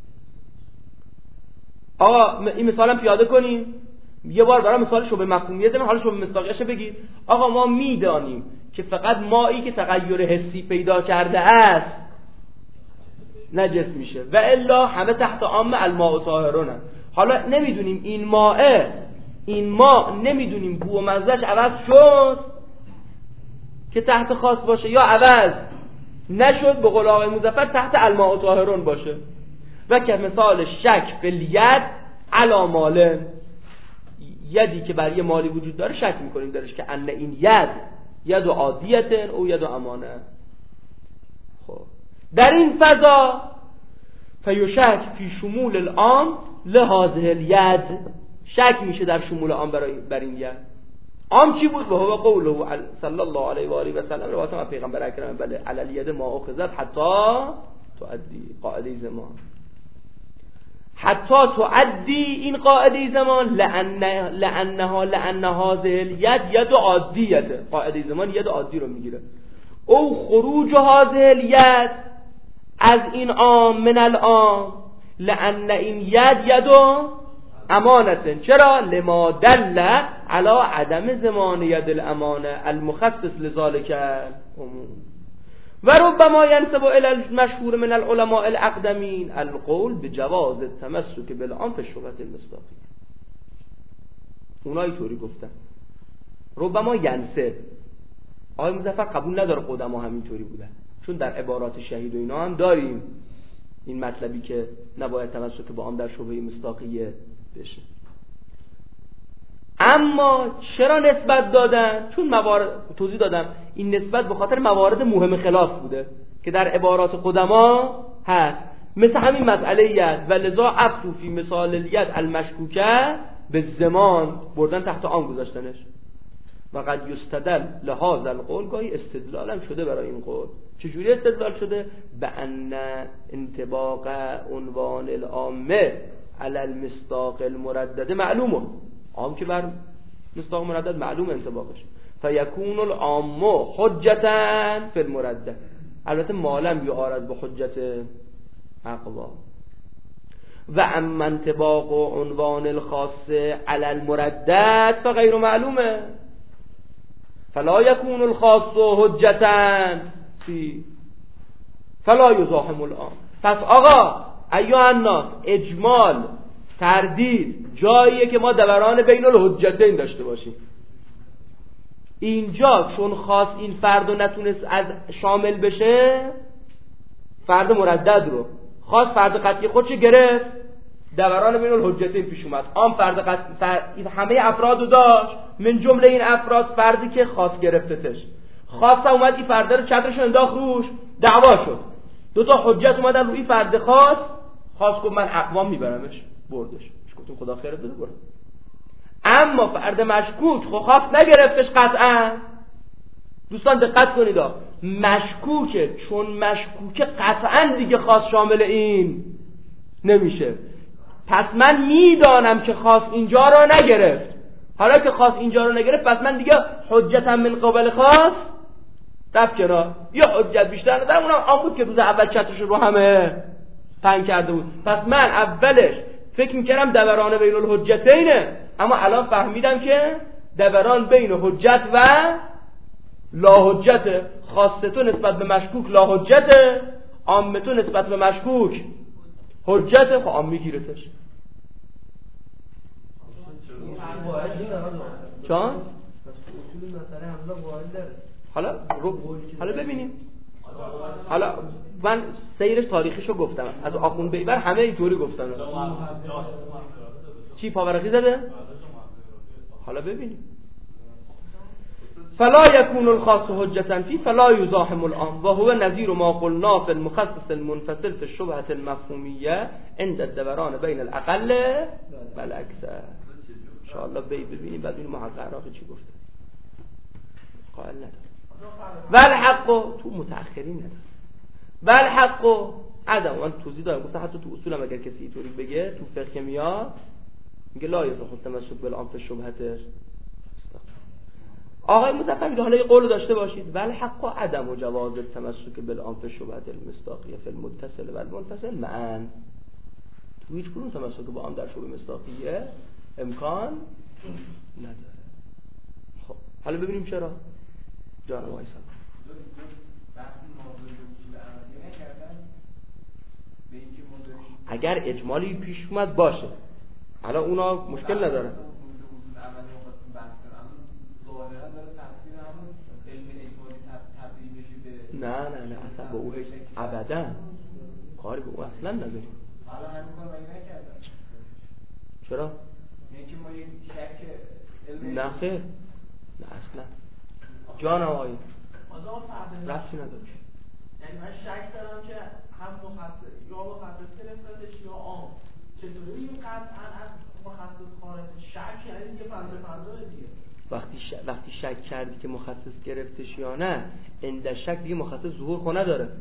آقا این مثالم پیاده کنیم یه بار برای مثال شبه مفهومیه زمین، حالا شبه مصداقیش بگید. آقا ما میدانیم که فقط مایی که تغییر حسی پیدا کرده است نجس میشه و الا همه تحت عام الماء طاهرون. حالا نمیدونیم این ماء نمیدونیم بو و مزهش عوض شد که تحت خاص باشه یا عوض نشد به قول آقای مظفر تحت الماء طاهرون باشه. و که مثال شک بالید علی مال، یدی که برای مالی وجود داره شک میکنیم درش که ان این ید عادیت او ید امانه. خب در این فضا فیشک فی شمول العام لهذه الید، شک میشه در شمول عام بر این ید. عام چی بود؟ و هو قوله صلی الله علیه و آله و سلم، روایت از پیغمبر اکرم بله علی الید ما اخذت حتی تؤدی، قاعده زمان حتی تؤدی، این قاعده زمان لان هذه الید ید عادیه، قاعده زمان ید عادی رو میگیره. او خروج هذه الید از این عام من العام لان این ید امانه. چرا؟ لما دل علی عدم زمان ید الامانه المخصص لذلك عموم. و ربما ينسب الى المشهور من العلماء الاقدمین القول بجواز التمسك بالعام في الشبهة المصداقیه. اونایی طوری گفتن ربما ینسب. آقای مظفر قبول نداره قدما همینطوری بودن، چون در عبارات شهید و اینا هم داریم این مطلبی که نباید تمسک به عام در شبهه مصداقیه بشه. اما چرا نسبت دادن؟ چون توضیح دادم این نسبت به خاطر موارد مهم خلاف بوده که در عبارات قدما هست، مثل همین مسئله ید و لذا عفو فی مثال الید المشکوکه به زمان بردن تحت عام گذاشتنش. و قد یستدل لهذا القول، گاهی استدلال هم شده برای این قول. چجوری استدلال شده؟ به ان انطباق عنوان العامه علی المصداق المردد معلومه، عام که بر مصداق مردد معلوم انطباقش، فیکون العام حجتا فی المردد، البته مالم یعارض به حجت اقوا. و اما انطباق عنوان الخاص علی المردد فغیر معلومه، فلا یکون الخاص حجتا فی فلا یزاحم العام. پس آقا ایها الناس، اجمال تردید جاییه که ما دوران بین الحجتین داشته باشیم. اینجا چون خاص این فرد رو نتونست از شامل بشه، فرد مردد رو خاص فرد قطعی خودش گرفت، دوران بین الحجتین پیش اومد. عام فرد قطعی همه افراد رو داشت، من جمله این افراد فردی که خاص گرفتتش، خاص اومد این فرد رو چترش انداخت روش، دعوا شد، دوتا حجت اومدن روی فرد خاص گفت من اقوام میبرمش، بردش، گفتم خدا خیرت بده برد. اما فرد مشکوک خاص نگرفتش قطعا. دوستان دقت کنید، مشکوکه، چون مشکوکه قطعا دیگه خاص شامل این نمیشه. پس من میدانم که خاص اینجا رو نگرفت، حالا که خاص اینجا رو نگرفت پس من دیگه حجتم من قبل خاص دفع کنار، یا حجت بیشتر ندارم. اونم آن بود که روز اول چترش رو همه تنگ کرده بود. پس من اولش فکر میکردم دوران بین الحجتینه، اما الان فهمیدم که دوران بین حجت و لا حجته. خاصتو نسبت به مشکوک لا حجته، عامتو نسبت به مشکوک حجته. خب عام میگیرتش چون حالا ببینیم. حالا من سیرش تاریخیشو گفتم، از آخوند بیبر همه اینطوری گفتن. چی پاورقی زده؟ حالا ببینیم. فلا يكون الخاص حجة فيه فلا يزاحم العام وهو نظير ما قلنا في المخصص المنفصل في الشبهة المفهومية عند الدوران بين الأقل والأكثر. ان شاء الله ببینیم بعد این محقق چی گفته. قائل نداره. والحق تو متأخرین نداره. والحق عدم. من توضیح دادم گفتم حتی تو اصول هم اگر کسی اینطوری بگه تو فقه میاد میگه لا یصح التمسک بالعام فی الشبهة. آقای مظفر میگه حالا یه قول داشته باشید والحق عدم جواز التمسک بالعام فی الشبهة المصداقیه فی المتصل و المنفصل معا. تو هیچ کدوم تمسک با عام در شبهه مصداقیه امکان نداره. خب حالا ببینیم چرا. جانم وایسا اگر اجمالی پیش اومد باشه حالا اونا مشکل نداره. نه اصلا با او ابدا کاری به او اصلا نداریم. چرا؟ نه خیر نه اصلا جان آقایی رفتی نداره. یعنی من شک دارم که هم مخصص گرفتتش یا عام. چطوری بگیم قطعا از مخصص خارج شک یعنی دیگه فرض دیگه. وقتی شک کردی که مخصص گرفتش یا نه عند شک دیگه مخصص ظهور خو نداره.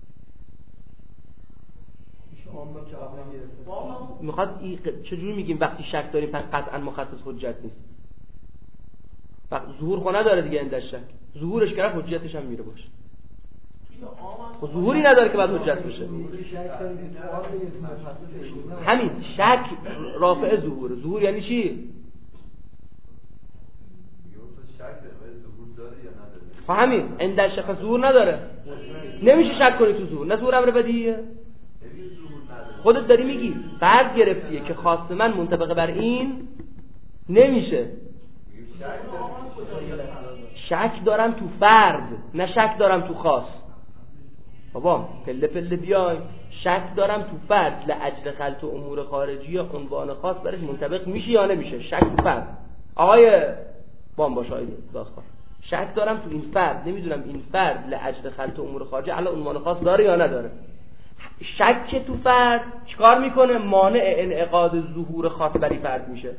میخواد چجوری میگیم وقتی شک داریم پس قطعا مخصص حجت نیست. وقتی ظهور خو نداره دیگه عند شک. ظهورش کرد حجتش هم میره باشه. ظهوری نداره که بعد حجت بشه. همین شک رافع ظهور. ظهور یعنی چی؟ همین عند شک ظهور نداره. نمیشه شک کنی تو ظهور. نه ظهور امر بدیهیه. خودت داری میگی فرض گرفتیه که خاص من منطبق بر این نمیشه. شک دارم تو فرد نه شک دارم تو خاص. بابا پله پله بیای. شک دارم تو فرد لاجل خلط امور خارجی یا عنوان خاص برش منطبق میشه یا نمیشه. شک تو فرد. آقای بام باشه آقای داستان شک دارم تو این فرد نمیدونم این فرد لاجل خلط امور خارجی الان عنوان خاص داره یا نداره. شک تو فرد چیکار میکنه؟ مانع انعقاد ظهور خاص بری فرد میشه.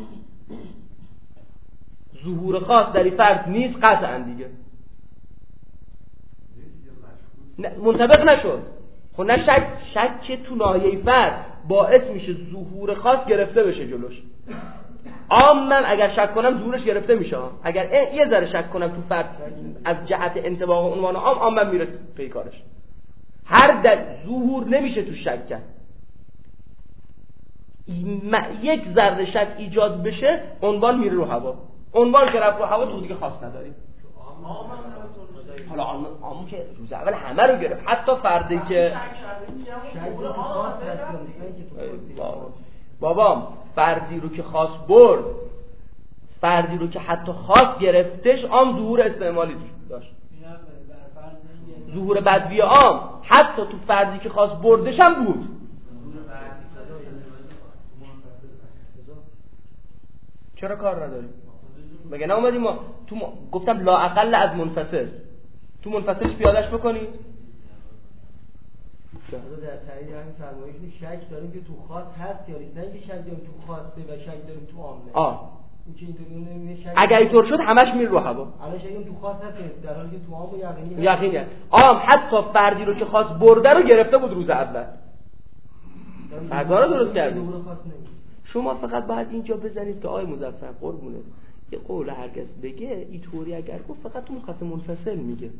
ظهور خاص در فرد نیست قطعا دیگه منطبق نشد. خب نه شک تو ناحیه فرد باعث میشه ظهور خاص گرفته بشه جلوش. عام من اگر شک کنم ظهورش گرفته میشه. اگر یه ذره شک کنم تو فرد از جهت انطباق عنوان عام من میره پی کارش. هر در ظهور نمیشه تو شک کرد. یک ذره شک ایجاد بشه عنوان میره رو هوا. عنوان که رفت رو هوا تو دیگه خاص نداریم. حالا عامو که روز اول همه رو گرفت حتی فردی که بابام فردی رو که خاص برد فردی رو که حتی خاص گرفتش عام ظهور استعمالی داشت. ظهور بدوی عام حتی تو فردی که خاص بردش هم بود. چرا کار نداریم؟ مگه نه اومدیم ما گفتم لا اقل از منفصل تو منفصلش پیادش بکنی؟ در تایید همین فرمایش شک داریم که تو خاص هست یا نیست. نه اینکه شک داریم تو خاصه و شک داریم تو عامه. اگر اینطور شد همش میره رو هوا. الان شک تو خاص هست در حالی که تو عام و یقینیه. عام حتی فردی رو که خاص برده رو گرفته بود روز اول. فضا رو درست کرد. شما فقط باید اینجا بزنید که آقای مظفر قربونه یه قول هرگز بگه اینطوری اگر گفت فقط تو خط منفصل میگه.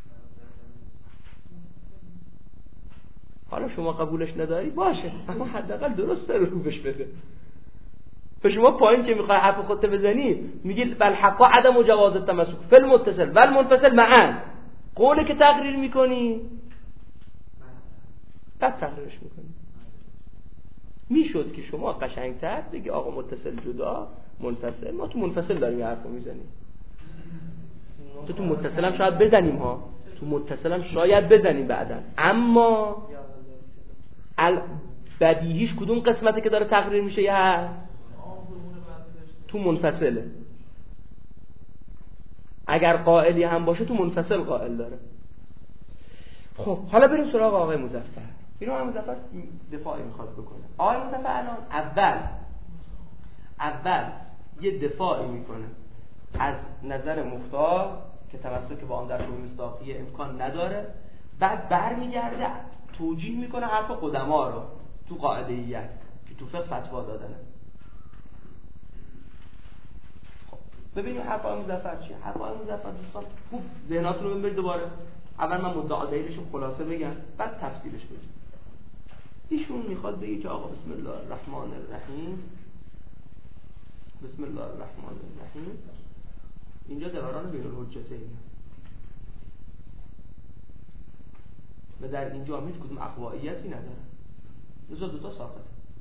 حالا شما قبولش نداری باشه اما حداقل درست رو بهش بده. تو شما پایین که میخوای حرف خودت بزنی میگی بل حق عدم جواز التمسک فی المتصل و المنفصل معا. قولی که تقریر میکنی بعد تقریرش میکنی. میشد که شما قشنگتر بگی آقا متصل جدا منفصل. ما تو منفصل داریم حرفو میزنیم. تو متصل هم شاید بزنیم ها. تو متصل هم شاید بزنیم بعدا. اما بدیهیش کدوم قسمته که داره تقریر میشه یا تو منفصله. اگر قائلی هم باشه تو منفصل قائل داره. خب حالا بریم سراغ آقای مظفر. اینو آقای مظفر دفاعی میخواد بکنه. آقای مظفر الان اول یه دفاعی میکنه از نظر مختار که تمسک با آن در شبهه مصداقیه امکان نداره، بعد برمیگرده توجیه میکنه حرف قدما رو تو قاعده‌ایت که تو فقه فتوا دادنه. خب ببینیم حرف آقای مظفر چیه. حرف آقای مظفر دوستان خوب ذهناتون رو ببرید دوباره. اول من مدعا دلیلش رو خلاصه بگم، بعد تفصیلش بگم. ایشون میخواد بگه که آقا بسم الله الرحمن الرحیم، بسم الله الرحمن الرحیم، اینجا دوران بین الحجتین و در اینجا هیچ کدوم اقوائیتی نداره، دوتا ساقطه.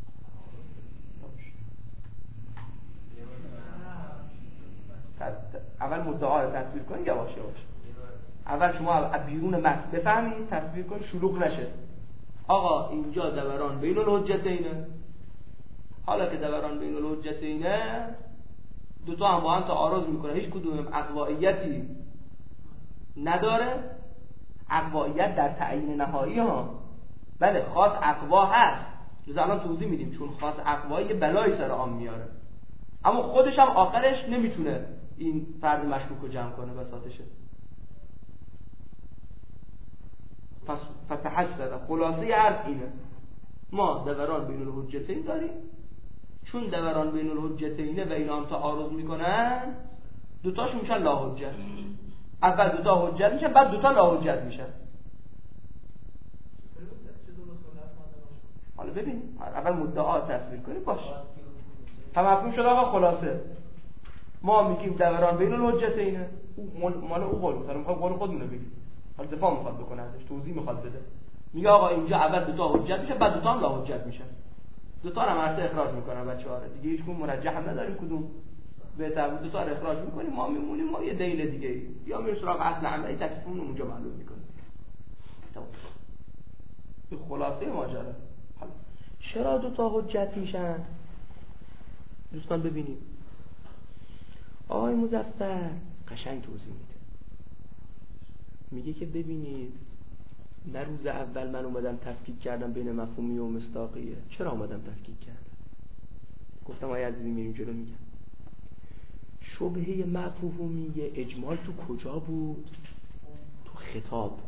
اول مدعا رو تصویر کنید یواش یواش. اول شما بیرون متن بفهمید، تصویر کنید، شلوغ نشه. آقا اینجا دوران بین الحجتینه. حالا که دوران بین الحجتینه، دوتا هم با هم تعارض میکنه، هیچ کدوم اقوائیتی نداره. اقوائیت در تعیین نهایی ها، بله خاص اقوا هست، جز الان توضیح میدیم، چون خاص اقوا یه بلایی سر عام میاره، اما خودش هم آخرش نمیتونه این فرد مشکوک رو جمع کنه بساطشه. پس فتحسر خلاصه حرف اینه، ما دوران بین الحجتین داریم، چون دوران بین الحجتینه و اینا هم تعارض میکنن، دوتاشون میشن لا حجت. اول دوتا حجت میشن، بعد دوتا لا حجت میشن. حالا ببین، اول مدعا تصویر کنیم باشه. تمفهوم شد آقا. خلاصه ما میگیم دوران بین الحجتینه، مال او قول مثلا میخواد قول خودمون بگیم، حالا دفاع میخواد بکنه ازش، توضیح میخواد بده. میگه آقا اینجا اول دوتا حجت میشه، بعد دوتا هم لا حجت میشن. دوتا رو هم اخراج میکنن بچه‌ها رو دیگه، هیچ کدوم مرجح هم نداریم کدوم بهتر بود. دوتا رو اخراج میکنیم، ما میمونیم، ما یه دلیل دیگه یا میریم سراغ اصل عملی، تکلیفمون اونجا معلوم میکنیم. این خلاصه ماجرا. حالا چرا دوتا حجت میشن دوستان؟ ببینید آقای مظفر قشنگ توضیح میده. میگه که ببینید، نه روز اول من اومدم تفکیک کردم بین مفهومی و مصداقیه. چرا اومدم تفکیک کردم؟ گفتم آقای عزیزی میریم جلو. میگم شبهه مفهومیه اجمال تو کجا بود؟ تو خطاب.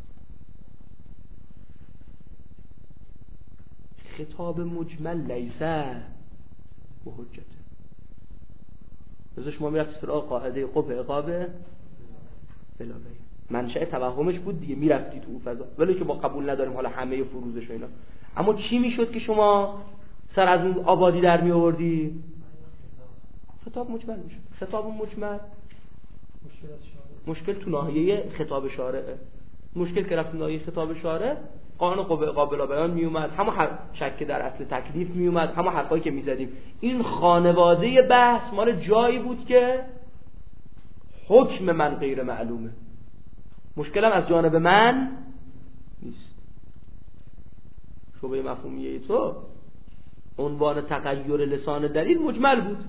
خطاب مجمل لیسه و حجته. بذار شما میرفت سراغ قاعده قبه عقابه بلا بین، منشأ توهمش بود دیگه، میرفتی تو اون فضا، ولی که با قبول نداریم حالا همه فروزش و اینا. اما چی میشد که شما سر از اون آبادی در می آوردی؟ خطاب مجمل میشد. خطاب مجمل مشکل تو ناحیه خطاب شارعه. مشکل که رفت ناحیه خطاب شارع، قانون قابل بیان می اومد، همه شک در اصل تکلیف می اومد، همه حرفایی که میزدیم. این خانواده بحث مال جایی بود که حکم من غیر معلومه، مشکلم از جانب من نیست. شبهه مفهومیه تو عنوان تغییر لسان دلیل مجمل بود،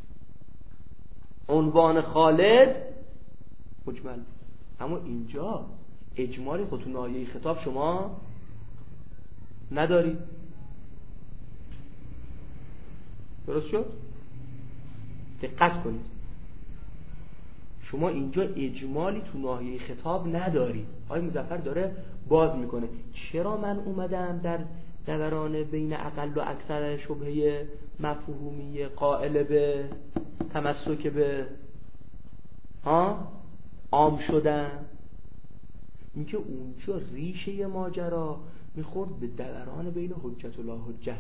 عنوان خالد مجمل بود. اما اینجا اجمالی خود تو ناحیه خطاب شما نداری. درست شد؟ دقت کنید، شما اینجا اجمالی تو ناحیه خطاب نداری. آقای مظفر داره باز میکنه چرا من اومدم در دوران بین اقل و اکثر شبهه مفهومی قائل به تمسک به عام شدن. میگه اونجا ریشه ماجرا میخورد به دوران بین حجت و لا حجت.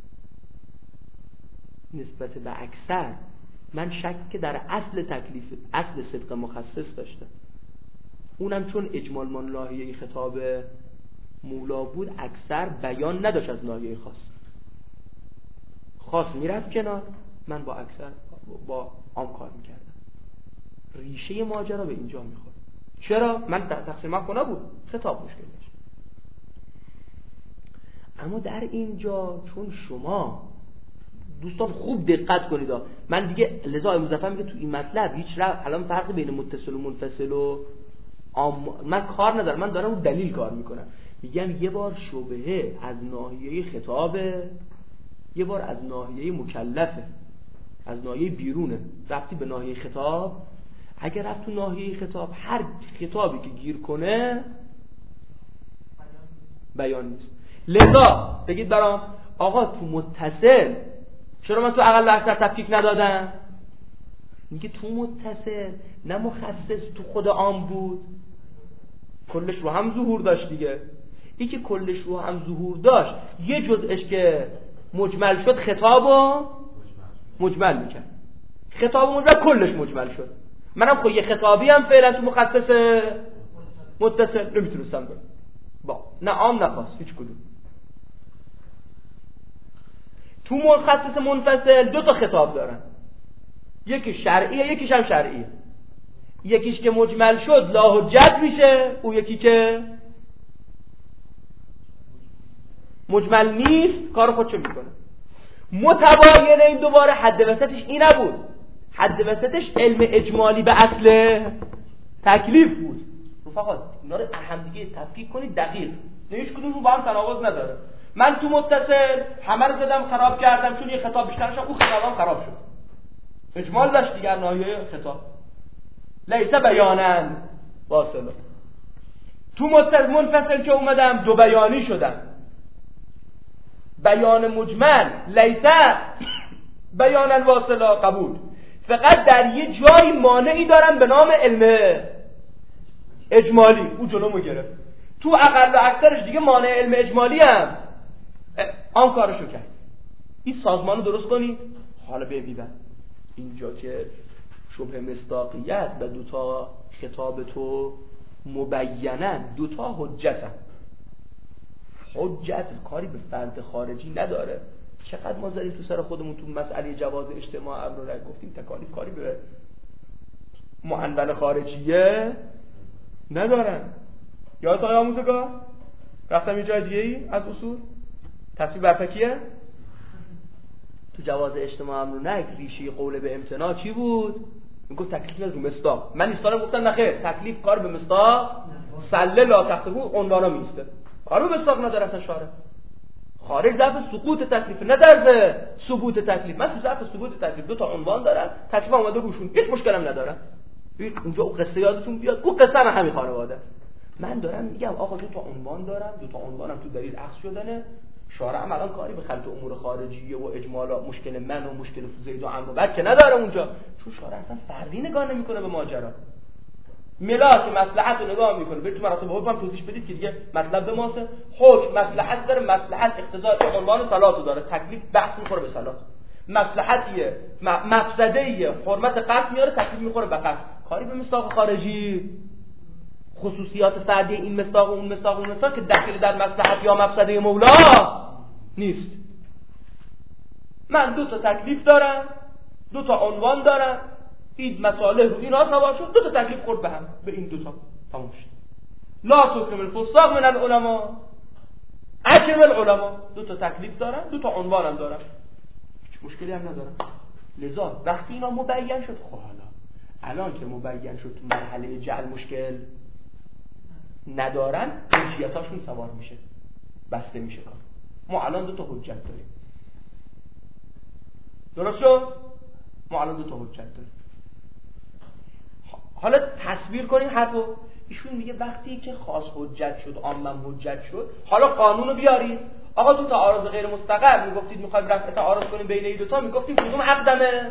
نسبت به اکثر من شک که در اصل تکلیف، اصل صدق مخصص داشته، اونم چون اجمال من ناحیه خطاب مولا بود، اکثر بیان نداشت از ناحیه خاص میرفت کنار، من با اکثر با عام کار میکردم. ریشه ماجرا به اینجا میخورد. چرا؟ من تقسیم حق نبود، خطاب مشکل داشت. اما در اینجا چون شما دوستان خوب دقت کنید. من دیگه لذا مظفر میگه تو این مطلب هیچ الان فرق بین متصل و منفصل و من کار ندارم، من دارم اون دلیل کار میکنم. میگم یه بار شبهه از ناحیه خطابه، یه بار از ناحیه مکلفه، از ناحیه بیرونه. رفتی به ناحیه خطاب، اگر رفت تو ناحیه خطاب، هر خطابی که گیر کنه بیان نیست. لذا بگید برام آقا تو متصل چرا من تو اقل و اکثر تفکیک ندادم؟ میگه تو متصل نه مخصص تو خود عام بود، کلش رو هم ظهور داشت دیگه. این که کلش رو هم ظهور داشت یه جزءش که مجمل شد خطابو مجمل میکرد، خطاب مجمل کلش مجمل شد. منم خب یه خطابی هم فعلا تو مخصص متصل نمیتونستم برم با نه عام نه خاص هیچ کدوم. تو مخصص منفصل دو تا خطاب دارن، یکی شرعیه یکیش هم شرعیه. یکیش که مجمل شد لا حجت میشه، اون یکی که مجمل نیست کار خودشو میکنه. متباین این دوباره حد وسطش این نبود، حد وسطش علم اجمالی به اصل تکلیف بود. رفقا اینا رو هم دیگه تفکیک کنید دقیق، هیچ کدوم رو با هم تناقض نداره. من تو متصل همه رو زدم خراب کردم چون یه خطاب بیشتر شد، اون خطابم خراب شد، اجمال داشت دیگر ناحیه خطاب لیس بیانن واصله. تو متصل منفصل که اومدم دو بیانی شدم، بیان مجمل لیس بیانن واصله قبول، فقط در یه جای مانعی دارن به نام علم اجمالی، او جلومو گرفت. تو اقل و اکثرش دیگه مانع علم اجمالی هم آن کارشو کرد. این سازمانو درست کنید. حالا ببینید اینجا که شبه مصداقیت و دوتا خطاب تو مبینن، دوتا حجتن. حجت کاری به فرد خارجی نداره. چقدر ما زدیم تو سر خودمون تو مسئله جواز اجتماع امر رو گفتیم تکالیف کاری به معنون خارجیه ندارن. یادت آقای آموزگار رفتم یه جای دیگه ای از اصول تصویب برفکیه تو جواز اجتماع امر رو ریشه قول به امتناع چی بود؟ میگفت تکلیف رو مصداق. من ایستادم گفتم نخیر، تکلیف کار به مصداق سله لا تحتهو عنوانا میسته، کار به مصداق نداره اصلا. شارع خارج ضعف سقوط تکلیف نه در ثبوت تکلیف. من تو ضعف ثبوت تکلیف دو تا عنوان دارم، تکلیف اومده روشون، هیچ مشکلم ندارم. ببین اونجا اون قصه یادتون بیاد، اون قصه هم همین خانواده. من دارم میگم آقا دو تا عنوان دارم، دو تا عنوانم تو دلیل اخذ شدنه. شارع هم الان کاری به خلط امور خارجیه و اجمالا مشکل من و مشکل زید و عمرو بعد که نداره اونجا، چون شارع اصلا فردی نگاه نمیکنه به ماجرا. ملاک مصلحت رو نگاه میکنه. برید تو مراتب حکم هم توضیح بدید که دیگه مطلب به ماسه. حکم مصلحت داره، مصلحت اقتضای عنوان صلات داره، تکلیف بحث میخوره به صلات. مصلحتیه مفسدهیه حرمت قصد میاره، تکلیف میخوره به قصد. کاری به مصداق خارجی خصوصیات فردی این مصداق و اون مصداق و اون مصداق که داخل در مصلحت یا مفسده مولا نیست. من دو تا تکلیف دارم، دو تا عنوان دارم، این مسائل رو اینا سوار شد، دو تا تکلیف خورد به هم، به این دو تا تموم شد. لا تکرم الفساق من العلماء اکرم العلماء. دو تا تکلیف دارم، دو تا عنوانم دارم، هیچ مشکلی هم ندارم. لذا وقتی اینا مبین شد، خب الان که مبین شد تو مرحله جعل مشکل ندارن، حجیتاشون سوار میشه، بسته میشه کار. ما الان دو تا حجت داریم، درست شد؟ ما الان دو تا حجت داریم. حالا تصویر کنیم حرفو. ایشون میگه وقتی که خاص حجت شد، عامم حجت شد، حالا قانونو بیارید. آقا تو تعارض غیر مستقر میگفتید میخوایم رفع تعارض کنیم بین این دو تا، میگفتیم کدوم عقدمه؟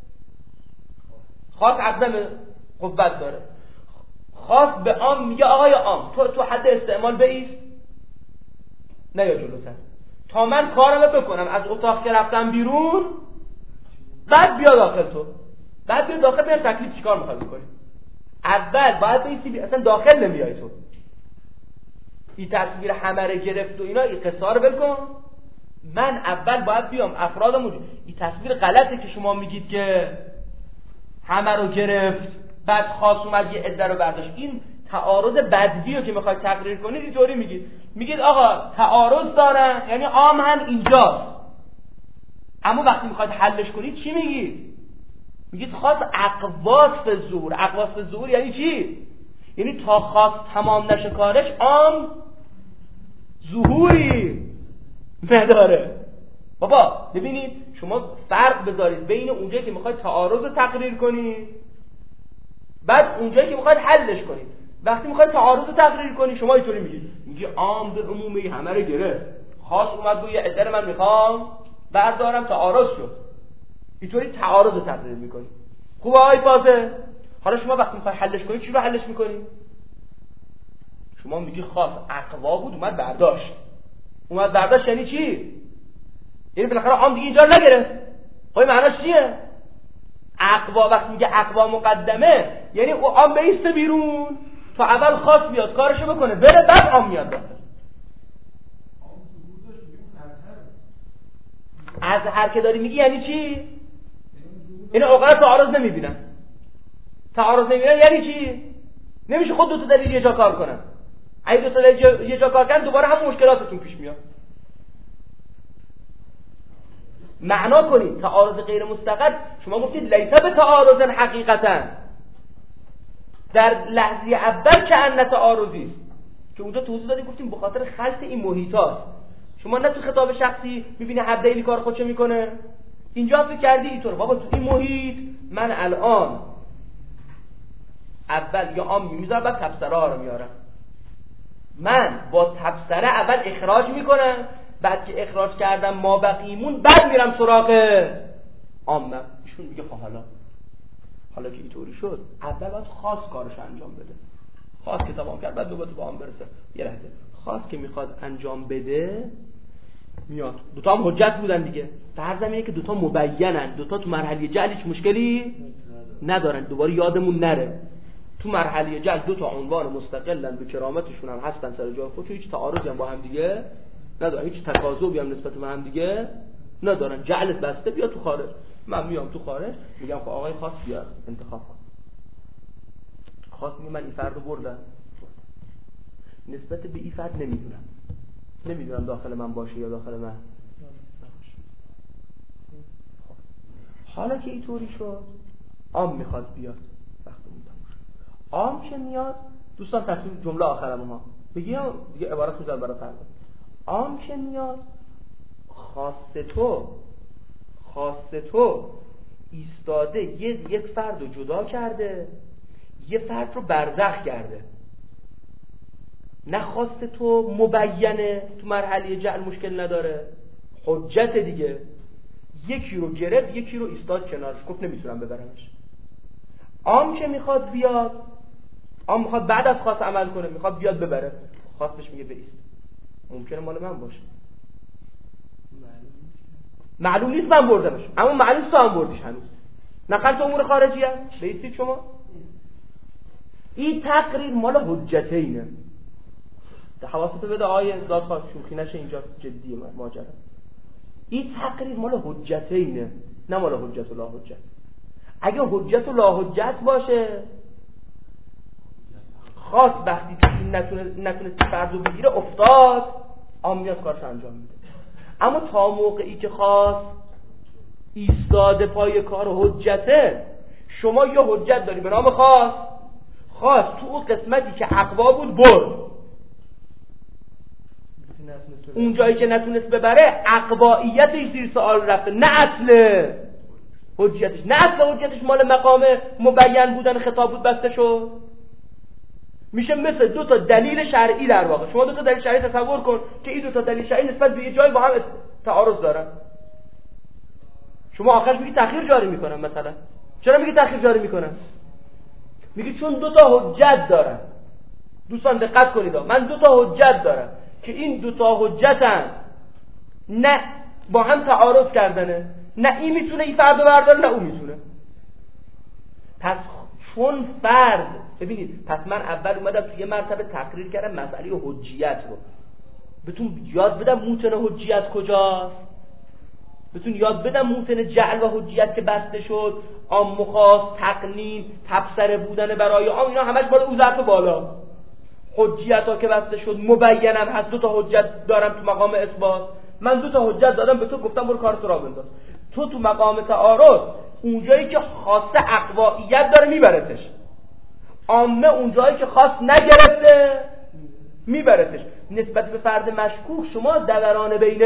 خاص عقدمه قوت داره. خاص به عام میگه آقای عام تو حد استعمال بایست، نه یا جلوتر، تا من کارمو بکنم از اتاق که رفتم بیرون، بعد بیا داخل. تو بعد بیا داخل، بیا تکلیف چیکار میخوای بکنی. اول باید بایستی، اصلا داخل نمیای تو. این تصویر همه گرفت و اینا، این قصه رو ول کن. من اول باید بیام افرادمو، این تصویر غلطه که شما میگید که همه رو گرفت بعد خاص اومد یه عده رو برداشت. این تعارض بدوی رو که میخواید تقریر کنید اینطوری میگید آقا تعارض دارن، یعنی عام هم اینجاست، اما وقتی میخواید حلش کنید چی میگید؟ میگید خاص اقواس ظهور. اقواس ظهور یعنی چی؟ یعنی تا خاص تمام نشه کارش عام ظهوری نداره. بابا ببینید شما فرق بذارید بین اونجایی که میخواید تعارض رو تقریر کنید بعد اونجایی که میخواید حلش کنید. وقتی میخواید تعارض رو تقریر کنید شما اینطوری میگی عام به عمومی همه رو گرفت، خاص اومد روی عده من میخوام بردارم تعارض شد. اینطوری تعارض رو تقریر میکنید. خوبه آقای فاضل؟ حالا شما وقتی میخواید حلش کنید چی رو حلش میکنید؟ شما میگی خاص اقوا بود اومد برداشت. اومد برداشت یعنی چی؟ یعنی بالاخره عام دیگه اینجا نگرفت. خب معناش چیه؟ اقوا وقتی میگه اقوا مقدمه یعنی او عام بیسته بیرون تا اول خاص بیاد کارشو بکنه بره بعد عام میاد داخل. از هر که داری میگی یعنی چی؟ یعنی اوقات تعارض نمیبینن. تعارض نمیبینن یعنی چی؟ نمیشه خود دو تا دلیل یه جا کار کنن. اگه دو تا دلیل یه جا کار کنن دوباره هم مشکلاتتون پیش میاد. معنا کنید تعارض غیر مستقل. شما گفتید لیس به تعارض حقیقتا، در لحظه اول که ان تعارضی است که اونجا توضیح دادیم گفتیم به خاطر خلط این محیطات. شما نه تو خطاب شخصی میبینی هر دلیلی کار خودشو میکنه، اینجا فکر کردی اینطور بابا تو این محیط من الان اول یا عام میذارم بعد تبصره ها رو میارم. من با تبصره اول اخراج میکنم، بعد که اخراج کردم ما بقیمون بعد میرم سراغ عامم. ایشون میگه خب حالا که اینطوری شد اول باید خاص کارش انجام بده. خاص که تمام کرد بعد دوباره با عام برسه. یه لحظه خاص که میخواد انجام بده میاد. دوتا هم حجت بودن دیگه. فرض اینه که دوتا مبینن، دوتا تو مرحله جعل هیچ مشکلی ندارن. دوباره یادمون نره تو مرحله جعل دوتا عنوان مستقلن به کرامتشون هم هستن سر جای خودشون، هیچ تعارضی هم با هم دیگه ندارن، هیچ تکاذبی هم نسبت به هم دیگه ندارن. جعلت بسته بیا تو خارج، من میام تو خارج میگم خب آقای خاص بیا انتخاب کن. خاص میگه من این فرد رو بردم، نسبت به این فرد نمیدونم داخل من باشه یا داخل من. حالا که اینطوری شد عام میخواد بیاد. وقتی عام که میاد دوستان تصمیم جمله آخرم ما بگیم دیگه عبارت میذارم برای فردا. عام که میاد خاص تو ایستاده یک فرد رو جدا کرده، یه فرد رو برزخ کرده. نه خاص تو مبینه تو مرحله جعل مشکل نداره، حجت دیگه. یکی رو گرفت یکی رو ایستاد کنارش گفت نمیتونم ببرمش. عام که میخواد بیاد، عام میخواد بعد از خاص عمل کنه، میخواد بیاد ببره، خاصش میگه بیست. ممکنه مال من باشه، معلوم نیست من بردمش، اما معلوم تو هم بردیش هنوز. نخلط امور خارجی هست بیستید شما. این تقریر مال حجتینه. حواستو بده آیه زادخواه شوخی نشه اینجا جدیه ماجرا. این تقریر مال حجتینه نه مال حجت و لا حجت. اگه حجت و لا حجت باشه خاص وقتی که نتونست فرضو بگیره افتاد عامیت کارش انجام میده. اما تا موقعی که خاص ایستاده پای کار حجته، شما یه حجت داری به نام خاص تو اون قسمتی که اقوا بود برد، اون جایی که نتونست ببره اقواییتش زیر سوال رفته، نه اصل حجتش مال مقام مبین بودن خطاب بود بسته شد. میشه مثل دو تا دلیل شرعی در واقع. شما دو تا دلیل شرعی تصور کن که این دو تا دلیل شرعی نسبت به یه جایی با هم تعارض دارن. شما آخرش میگی تأخیر جاری میکنن مثلا. چرا میگی تأخیر جاری میکنن؟ میگی چون دو تا حجت دارن. دوستان دقت کنید، من دو تا حجت دارم که این دو تا حجتن، نه با هم تعارض کردنه، نه این میتونه این فرد رو برداره نه اون میتونه. پس چون فرد ببینید، پس من اول اومدم توی یه مرتبه تقریر کردم مسئله حجیت رو. بهتون یاد بدم موتن حجیت کجاست، بهتون یاد بدم موتن جعل و حجیت که بسته شد، عام و خاص، تقنین، تبصره بودن برای عام، اینا همش بالا او ظرف بالا. حجیت ها که بسته شد مبینم هست، دو تا حجت دارم تو مقام اثبات. من دو تا حجت دادم به تو، گفتم برو کارت را بنداز. تو مقام تعارض اونجایی که خاصه اقوائیت داره میبرتش، عامه اونجایی که خاص نگرفته میبرتش. نسبت به فرد مشکوک شما دوران بین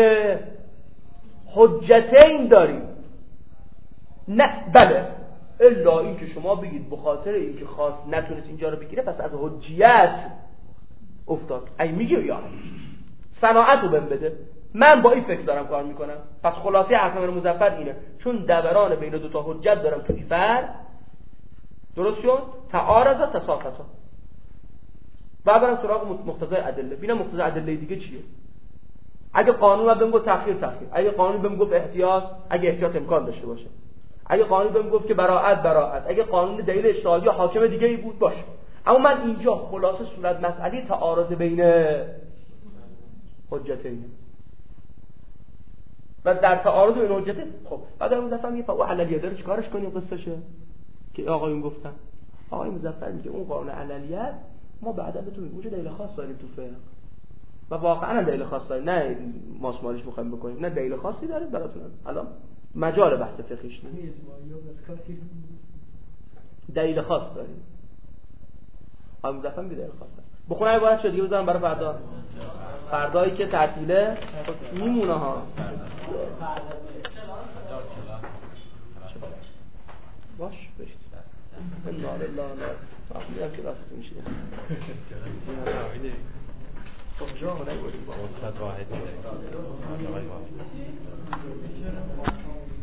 حجتین دارید. نه بله، الا این که شما بگید بخاطر این که خاص نتونست اینجا رو بگیره پس از حجیت افتاد. ای میگه یا صناعت رو بهم بده، من با این فکر دارم کار میکنم. پس خلاصه حرف من مظفر اینه، چون دوران بین دو تا حجت دارم توی فرد، درست شد؟ تعارض تساقط و برم سراغ مقتضای ادله. ببینم مقتضای ادله دیگه چیه. اگه قانون بهم گفت تأخیر، اگه قانون بهم گفت احتیاط، اگه احتیاط امکان داشته باشه، اگه قانون بهم گفت که براءت، اگه قانون دلیل اجتهادی یا حاکم دیگه ای بود باشه. اما من اینجا خلاصه صورت مسئله تعارض بین حجتین و در تعارض بین حجتین. خب بعد اون دفعه میگه او عللیه داره چیکارش کنیم قصهشه که آقایون گفتن. آقای مظفر میگه اون قانون عللیت ما بعدا بهتون میگیم اونجا دلیل خاص داریم تو فقه و واقعا دلیل خاص داریم، نه ماسمالیش میخوایم بکنیم، نه دلیل خاصی داریم براتون. الان مجال بحث فقهیش نیست، دلیل خاص داریم. هم دفعه میگه دلیل خاص داریم. بخونه عبارت شد دیگه بذارم برای فردایی که تعطیله میمونه ها. باش بشید لا لا لا فهمیدم که راست میشه. خب جا نگوید با استاد واحد